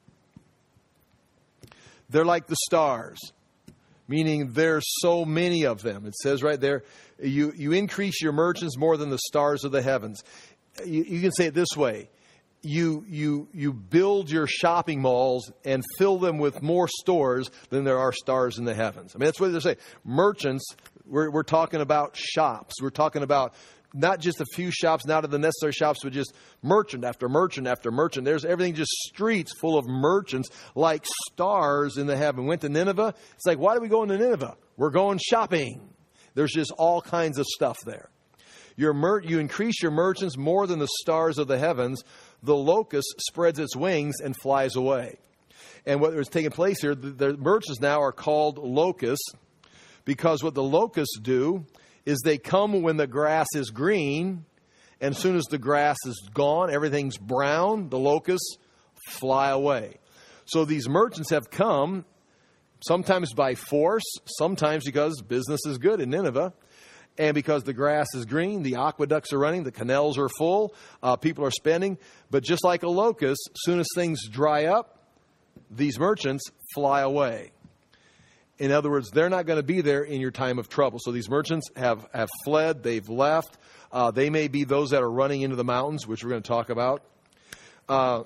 They're like the stars, meaning there's so many of them. It says right there, you, you increase your merchants more than the stars of the heavens. You, you can say it this way. You, you, you build your shopping malls and fill them with more stores than there are stars in the heavens. I mean, that's what they're saying. Merchants, we're, we're talking about shops. We're talking about not just a few shops, not of the necessary shops, but just merchant after merchant after merchant. There's everything, just streets full of merchants like stars in the heaven. Went to Nineveh. It's like, why do we go into Nineveh? We're going shopping. There's just all kinds of stuff there. Your mer- you increase your merchants more than the stars of the heavens. The locust spreads its wings and flies away. And what is taking place here, the, the merchants now are called locusts, because what the locusts do is they come when the grass is green, and as soon as the grass is gone, everything's brown, the locusts fly away. So these merchants have come, sometimes by force, sometimes because business is good in Nineveh, and because the grass is green, the aqueducts are running, the canals are full, uh, people are spending. But just like a locust, as soon as things dry up, these merchants fly away. In other words, they're not going to be there in your time of trouble. So these merchants have, have fled. They've left. Uh, they may be those that are running into the mountains, which we're going to talk about. Uh,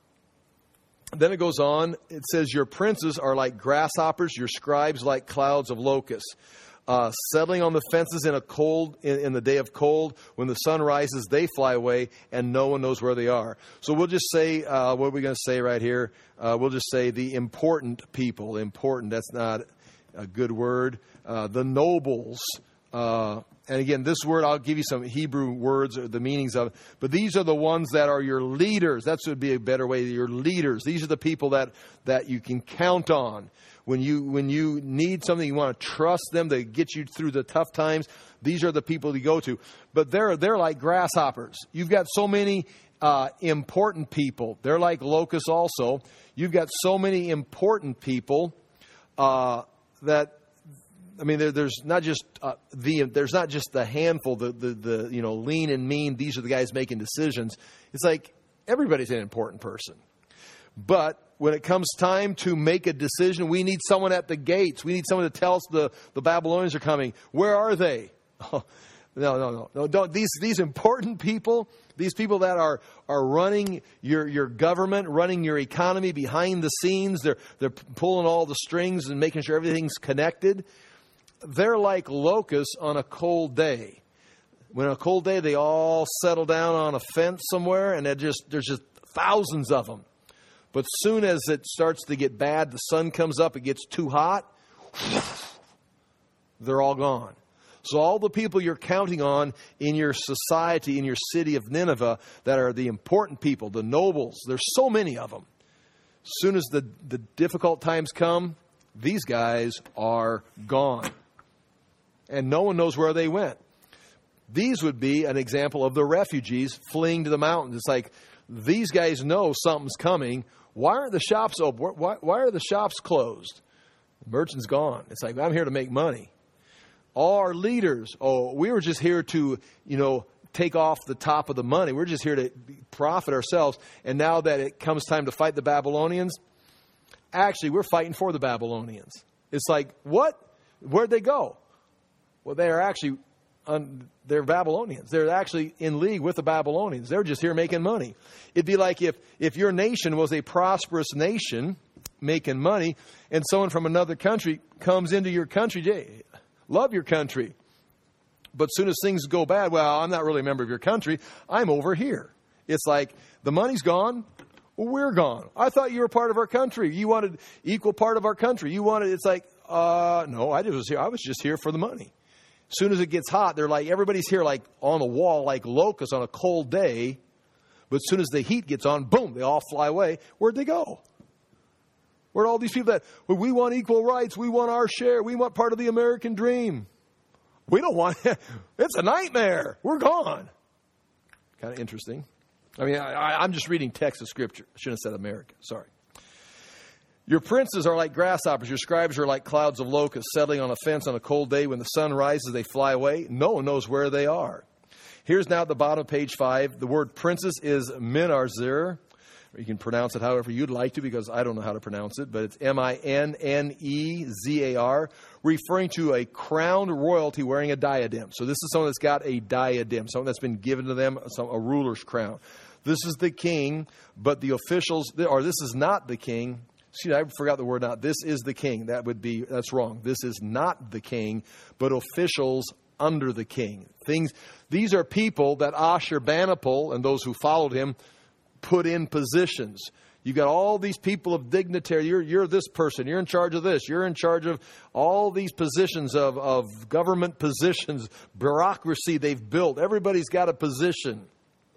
then it goes on. It says, your princes are like grasshoppers, your scribes like clouds of locusts. Uh, settling on the fences in a cold in, in the day of cold. When the sun rises, they fly away, and no one knows where they are. So we'll just say, uh, what are we going to say right here? Uh, we'll just say the important people. Important, that's not a good word. Uh, the nobles. Uh, and again, this word, I'll give you some Hebrew words, or the meanings of it. But these are the ones that are your leaders. That would be a better way. Your leaders. These are the people that, that you can count on. When you when you need something, you want to trust them to get you through the tough times. These are the people you go to. But they're they're like grasshoppers. You've got so many uh, important people. They're like locusts also. You've got so many important people uh, that I mean, there, there's not just uh, the there's not just the handful, the, the the you know lean and mean. These are the guys making decisions. It's like everybody's an important person, but when it comes time to make a decision, we need someone at the gates. We need someone to tell us the, the Babylonians are coming. Where are they? Oh, no, no, no, no. Don't, these these important people, these people that are are running your your government, running your economy behind the scenes. They're they're pulling all the strings and making sure everything's connected. They're like locusts on a cold day. When on a cold day, they all settle down on a fence somewhere, and just there's just thousands of them. But soon as it starts to get bad, the sun comes up, it gets too hot, they're all gone. So all the people you're counting on in your society, in your city of Nineveh, that are the important people, the nobles, there's so many of them. As soon as the, the difficult times come, these guys are gone. And no one knows where they went. These would be an example of the refugees fleeing to the mountains. It's like, these guys know something's coming. Why aren't the shops open? Why, why are the shops closed? The merchant's gone. It's like, I'm here to make money. All our leaders, oh, we were just here to, you know, take off the top of the money. We're just here to profit ourselves. And now that it comes time to fight the Babylonians, actually, we're fighting for the Babylonians. It's like, what? Where'd they go? Well, they're actually... Um, they're Babylonians. They're actually in league with the Babylonians. They're just here making money. It'd be like if, if your nation was a prosperous nation making money, and someone from another country comes into your country. Hey, love your country. But as soon as things go bad, well, I'm not really a member of your country. I'm over here. It's like the money's gone. Well, we're gone. I thought you were part of our country. You wanted equal part of our country. You wanted, it's like, uh, no, I just was here. I was just here for the money. As soon as it gets hot, they're like, everybody's here like on the wall like locusts on a cold day. But as soon as the heat gets on, boom, they all fly away. Where'd they go? Where'd all these people that, well, we want equal rights, we want our share, we want part of the American dream. We don't want it. It's a nightmare. We're gone. Kind of interesting. I mean, I, I'm just reading text of Scripture. I shouldn't have said America. Sorry. Your princes are like grasshoppers. Your scribes are like clouds of locusts settling on a fence on a cold day. When the sun rises, they fly away. No one knows where they are. Here's now at the bottom of page five. The word princes is Minarzir. You can pronounce it however you'd like to, because I don't know how to pronounce it, but it's M I N N E Z A R, referring to a crowned royalty wearing a diadem. So this is someone that's got a diadem, someone that's been given to them, some, a ruler's crown. This is the king, but the officials, or this is not the king. Excuse me, I forgot the word not. This is the king. That would be, that's wrong. This is not the king, but officials under the king. Things. These are people that Ashurbanipal and those who followed him put in positions. You got all these people of dignitary. You're, you're this person. You're in charge of this. You're in charge of all these positions of, of government positions, bureaucracy they've built. Everybody's got a position.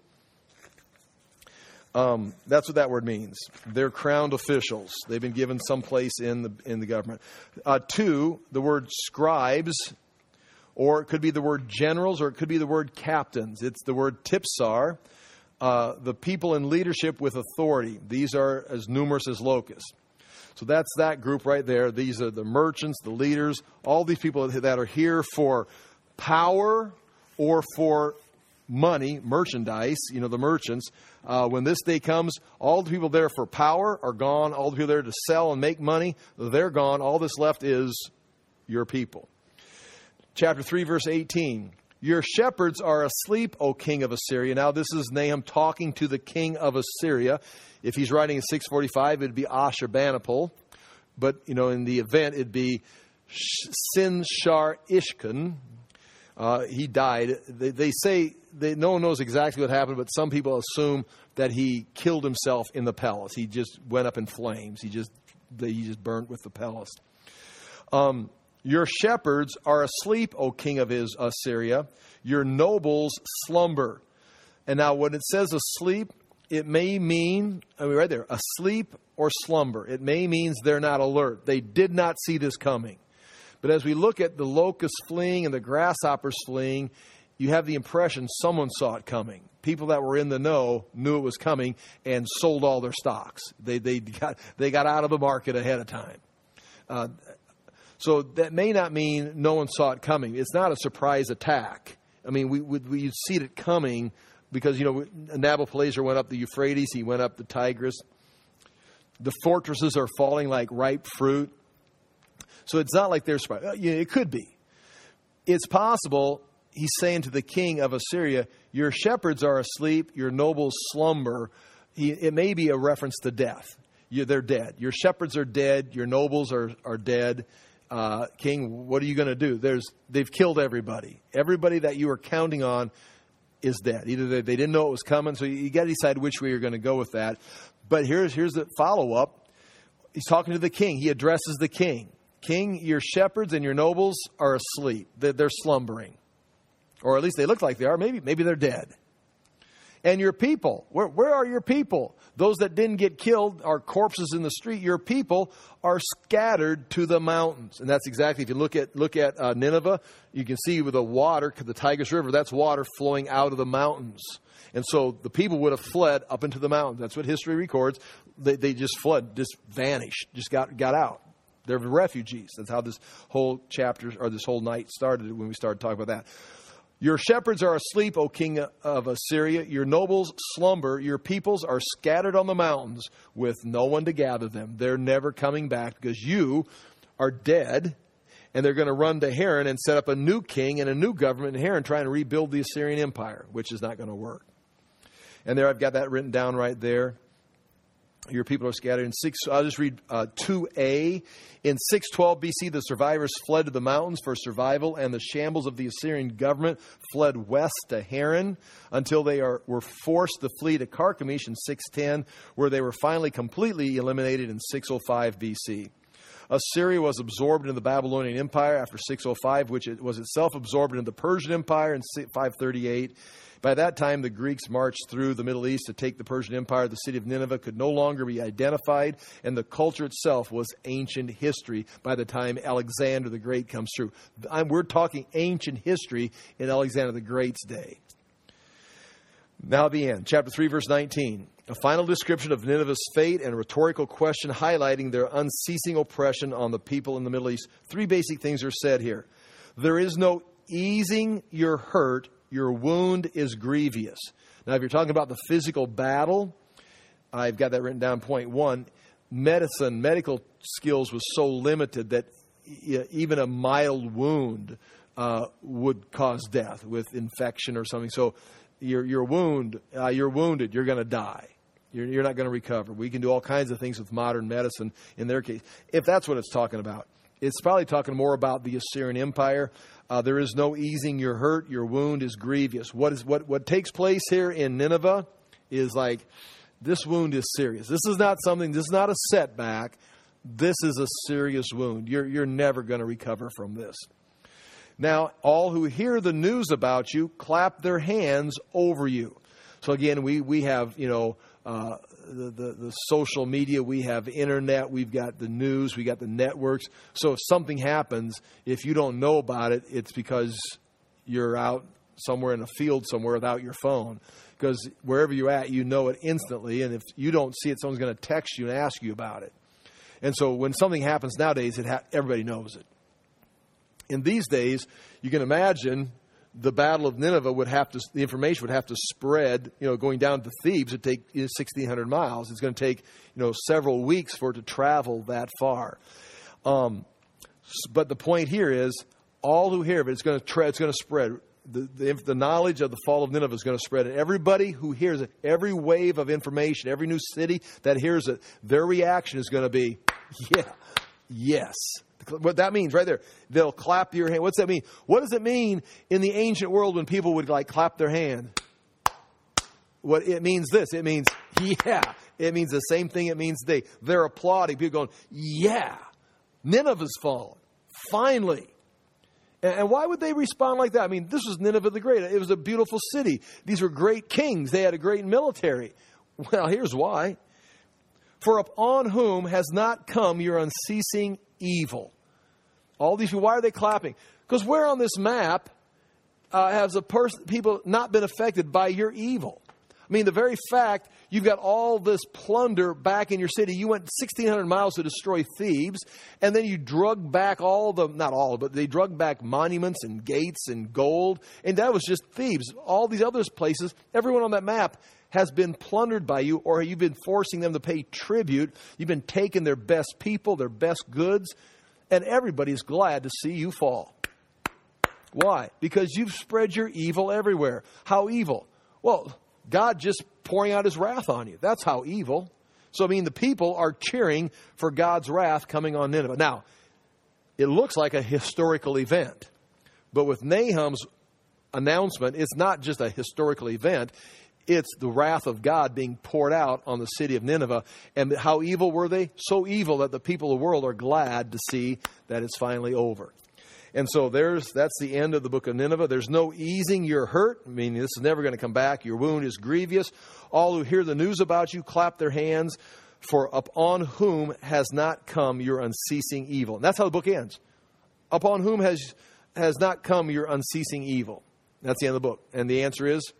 Um, that's what that word means. They're crowned officials. They've been given some place in the in the government. Uh, two, the word scribes, or it could be the word generals, or it could be the word captains. It's the word tipsar, uh, the people in leadership with authority. These are as numerous as locusts. So that's that group right there. These are the merchants, the leaders, all these people that are here for power or for money, merchandise, you know, the merchants. Uh, when this day comes, all the people there for power are gone. All the people there to sell and make money, they're gone. All that's left is your people. Chapter three, verse eighteen. Your shepherds are asleep, O king of Assyria. Now this is Nahum talking to the king of Assyria. If he's writing in six forty-five, it'd be Ashurbanipal. But, you know, in the event, it'd be Sin-shar-ishkun. Uh, he died. They, they say, they, no one knows exactly what happened, but some people assume that he killed himself in the palace. He just went up in flames. He just he just burnt with the palace. Um, your shepherds are asleep, O king of his Assyria. Your nobles slumber. And now when it says asleep, it may mean, I mean right there, asleep or slumber. It may mean they're not alert. They did not see this coming. But as we look at the locusts fleeing and the grasshoppers fleeing, you have the impression someone saw it coming. People that were in the know knew it was coming and sold all their stocks. They they got they got out of the market ahead of time. Uh, so that may not mean no one saw it coming. It's not a surprise attack. I mean, we we, we see it coming because, you know, Nabopolassar went up the Euphrates. He went up the Tigris. The fortresses are falling like ripe fruit. So it's not like they're surprised. It could be. It's possible he's saying to the king of Assyria, your shepherds are asleep, your nobles slumber. He, it may be a reference to death. You, they're dead. Your shepherds are dead. Your nobles are, are dead. Uh, king, what are you going to do? There's, they've killed everybody. Everybody that you were counting on is dead. Either they, they didn't know it was coming, so you, you got to decide which way you're going to go with that. But here's, here's the follow-up. He's talking to the king. He addresses the king. King, your shepherds and your nobles are asleep. They're, they're slumbering. Or at least they look like they are. Maybe, maybe they're dead. And your people, where, where are your people? Those that didn't get killed are corpses in the street. Your people are scattered to the mountains. And that's exactly, if you look at look at uh, Nineveh, you can see with the water, the Tigris River, that's water flowing out of the mountains. And so the people would have fled up into the mountains. That's what history records. They, they just fled, just vanished, just got, got out. They're refugees. That's how this whole chapter or this whole night started when we started talking about that. Your shepherds are asleep, O king of Assyria. Your nobles slumber. Your peoples are scattered on the mountains with no one to gather them. They're never coming back because you are dead. And they're going to run to Haran and set up a new king and a new government in Haran, trying to rebuild the Assyrian Empire, which is not going to work. And there I've got that written down right there. Your people are scattered. In six, I'll just read uh, two A. In six twelve B C, the survivors fled to the mountains for survival, and the shambles of the Assyrian government fled west to Haran until they are, were forced to flee to Carchemish in six ten, where they were finally completely eliminated in six oh five B C. Assyria was absorbed into the Babylonian Empire after six oh five, which it was itself absorbed into the Persian Empire in five thirty-eight. By that time, the Greeks marched through the Middle East to take the Persian Empire. The city of Nineveh could no longer be identified, and the culture itself was ancient history by the time Alexander the Great comes through. I'm, we're talking ancient history in Alexander the Great's day. Now the end. Chapter three, verse nineteen. A final description of Nineveh's fate and a rhetorical question highlighting their unceasing oppression on the people in the Middle East. Three basic things are said here. There is no easing your hurt. Your wound is grievous. Now, if you're talking about the physical battle, I've got that written down, point one. Medicine, medical skills was so limited that even a mild wound uh, would cause death with infection or something. So your your wound, uh, you're wounded, you're going to die. You're, you're not going to recover. We can do all kinds of things with modern medicine in their case, if that's what it's talking about. It's probably talking more about the Assyrian Empire. Uh, there is no easing your hurt. Your wound is grievous. What is what what takes place here in Nineveh is like, this wound is serious. This is not something, this is not a setback. This is a serious wound. You're, you're never going to recover from this. Now, all who hear the news about you clap their hands over you. So again, we, we have, you know, uh, the, the, the social media, we have internet, we've got the news, we got the networks. So if something happens, if you don't know about it, it's because you're out somewhere in a field somewhere without your phone. Because wherever you're at, you know it instantly. And if you don't see it, someone's going to text you and ask you about it. And so when something happens nowadays, it ha- everybody knows it. In these days, you can imagine the Battle of Nineveh would have to, the information would have to spread, you know, going down to Thebes, it'd take you know, sixteen hundred miles. It's going to take, you know, several weeks for it to travel that far. Um, but the point here is, all who hear of it, it's going to, tra- it's going to spread. The, the, the knowledge of the fall of Nineveh is going to spread. And everybody who hears it, every wave of information, every new city that hears it, their reaction is going to be, yeah, yes. What that means right there, they'll clap your hand. What's that mean? What does it mean in the ancient world when people would like clap their hand? What it means this, it means, yeah. It means the same thing it means today. They're applauding. People going, yeah, Nineveh's fallen. Finally. And why would they respond like that? I mean, this was Nineveh the Great. It was a beautiful city. These were great kings. They had a great military. Well, here's why. For upon whom has not come your unceasing evil. All these people, why are they clapping? Because where on this map uh, has a person, people not been affected by your evil? I mean, the very fact you've got all this plunder back in your city. You went sixteen hundred miles to destroy Thebes, and then you drug back all the, not all, but they drug back monuments and gates and gold. And that was just Thebes. All these other places, everyone on that map has been plundered by you, or you've been forcing them to pay tribute. You've been taking their best people, their best goods, and everybody's glad to see you fall. Why? Because you've spread your evil everywhere. How evil? Well, God just pouring out his wrath on you. That's how evil. So, I mean, the people are cheering for God's wrath coming on Nineveh. Now, it looks like a historical event. But with Nahum's announcement, it's not just a historical event. It's the wrath of God being poured out on the city of Nineveh. And how evil were they? So evil that the people of the world are glad to see that it's finally over. And so there's that's the end of the book of Nineveh. There's no easing your hurt. I mean, this is never going to come back. Your wound is grievous. All who hear the news about you clap their hands, for upon whom has not come your unceasing evil. And that's how the book ends. Upon whom has has not come your unceasing evil. That's the end of the book. And the answer is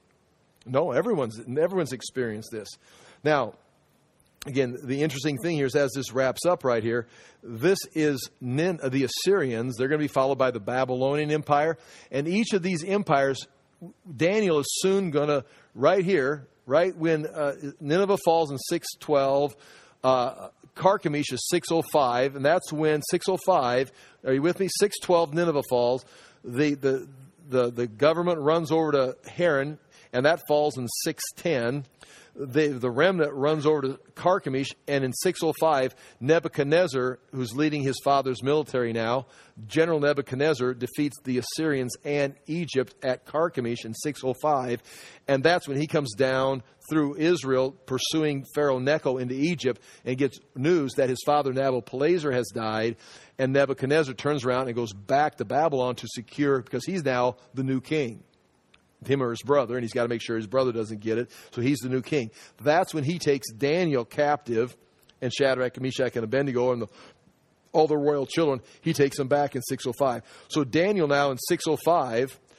no, everyone's everyone's experienced this. Now, again, the interesting thing here is, as this wraps up right here, this is Nin- the Assyrians. They're going to be followed by the Babylonian Empire. And each of these empires, Daniel is soon going to, right here, right when uh, Nineveh falls in six twelve, uh, Carchemish is six oh five, and that's when six oh five, are you with me? six twelve, Nineveh falls. The, the, the, the government runs over to Haran, and that falls in six ten. The, the remnant runs over to Carchemish, and in six oh five, Nebuchadnezzar, who's leading his father's military now, General Nebuchadnezzar defeats the Assyrians and Egypt at Carchemish in six oh five, and that's when he comes down through Israel, pursuing Pharaoh Necho into Egypt, and gets news that his father Nabopolassar has died, and Nebuchadnezzar turns around and goes back to Babylon to secure, because he's now the new king. Him or his brother, and he's got to make sure his brother doesn't get it. So he's the new king. That's when he takes Daniel captive, and Shadrach, Meshach, and Abednego, and the, all the royal children. He takes them back in six oh five. So Daniel now in six oh five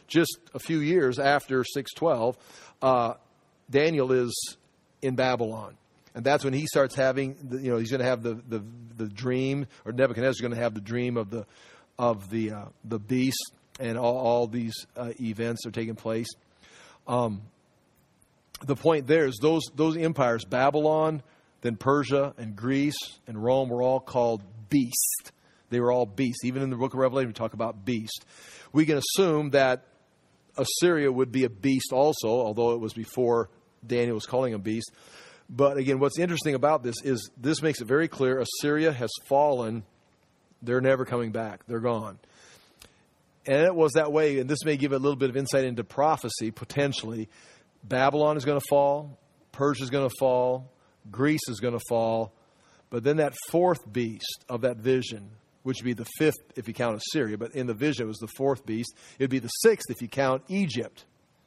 just a few years after six twelve, uh, Daniel is in Babylon. And that's when he starts having, the, you know, he's going to have the, the, the dream, or Nebuchadnezzar is going to have the dream of the of the uh, the beast, and all, all these uh, events are taking place. Um, the point there is those those empires, Babylon, then Persia and Greece and Rome, were all called beast. They were all beasts. Even in the book of Revelation, we talk about beast. We can assume that Assyria would be a beast also, although it was before Daniel was calling a beast. But again, what's interesting about this is this makes it very clear Assyria has fallen. They're never coming back. They're gone. And it was that way, and this may give a little bit of insight into prophecy, potentially. Babylon is going to fall. Persia is going to fall. Greece is going to fall. But then that fourth beast of that vision, which would be the fifth if you count Assyria, but in the vision it was the fourth beast. It would be the sixth if you count Egypt.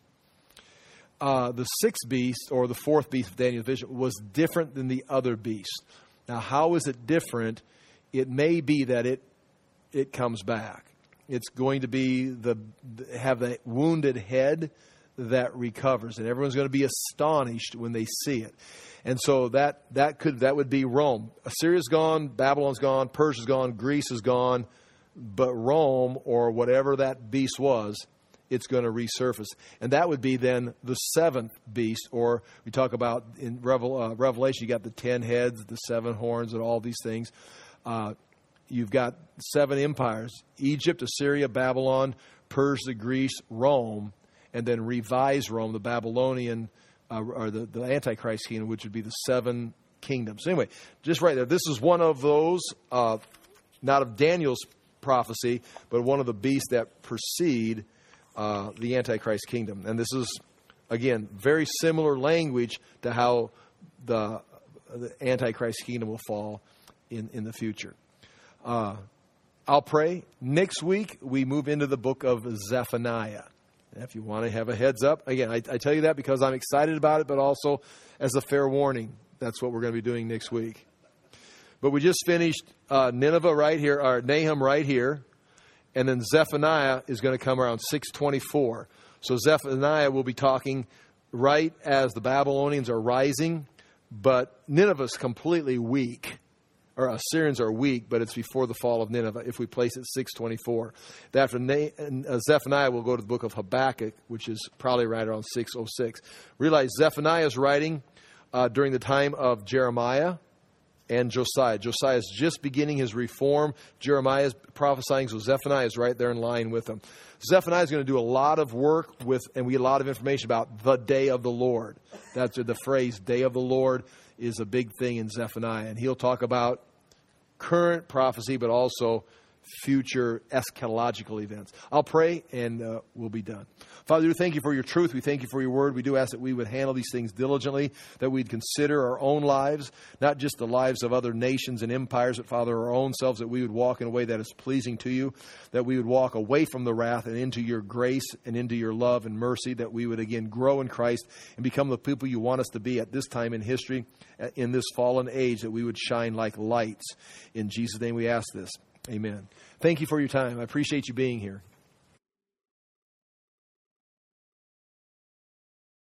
Uh, the sixth beast, or the fourth beast of Daniel's vision, was different than the other beast. Now, how is it different? It may be that it it comes back. It's going to be the have the wounded head that recovers, and everyone's going to be astonished when they see it. And so that that could that would be Rome. Assyria's gone, Babylon's gone, Persia's gone, Greece is gone, but Rome, or whatever that beast was, it's going to resurface. And that would be then the seventh beast, or we talk about in Revel, uh, Revelation, you got the ten heads, the seven horns, and all these things. Uh, you've got seven empires: Egypt, Assyria, Babylon, Persia, Greece, Rome, and then revised Rome, the Babylonian, uh, or the, the Antichrist kingdom, which would be the seven kingdoms. Anyway, just right there, this is one of those, uh, not of Daniel's prophecy, but one of the beasts that precede Uh, the Antichrist kingdom. And this is, again, very similar language to how the, the Antichrist kingdom will fall in, in the future. Uh, I'll pray. Next week, we move into the book of Zephaniah. And if you want to have a heads up, again, I, I tell you that because I'm excited about it, but also as a fair warning. That's what we're going to be doing next week. But we just finished uh, Nineveh right here, or Nahum right here. And then Zephaniah is going to come around six twenty-four. So Zephaniah will be talking right as the Babylonians are rising, but Nineveh's completely weak. Or Assyrians are weak, but it's before the fall of Nineveh if we place it six twenty-four. After Zephaniah, we'll go to the book of Habakkuk, which is probably right around six oh six. Realize Zephaniah is writing uh, during the time of Jeremiah and Josiah. Josiah is just beginning his reform. Jeremiah is prophesying, so Zephaniah is right there in line with him. Zephaniah is going to do a lot of work with, and we get a lot of information about the day of the Lord. That's the phrase, day of the Lord, is a big thing in Zephaniah. And he'll talk about current prophecy, but also future eschatological events. I'll pray, and uh, we'll be done. Father, we thank you for your truth. We thank you for your word. We do ask that we would handle these things diligently, that we'd consider our own lives, not just the lives of other nations and empires, but, Father, our own selves, that we would walk in a way that is pleasing to you, that we would walk away from the wrath and into your grace and into your love and mercy, that we would, again, grow in Christ and become the people you want us to be at this time in history, in this fallen age, that we would shine like lights. In Jesus' name we ask this. Amen. Thank you for your time. I appreciate you being here.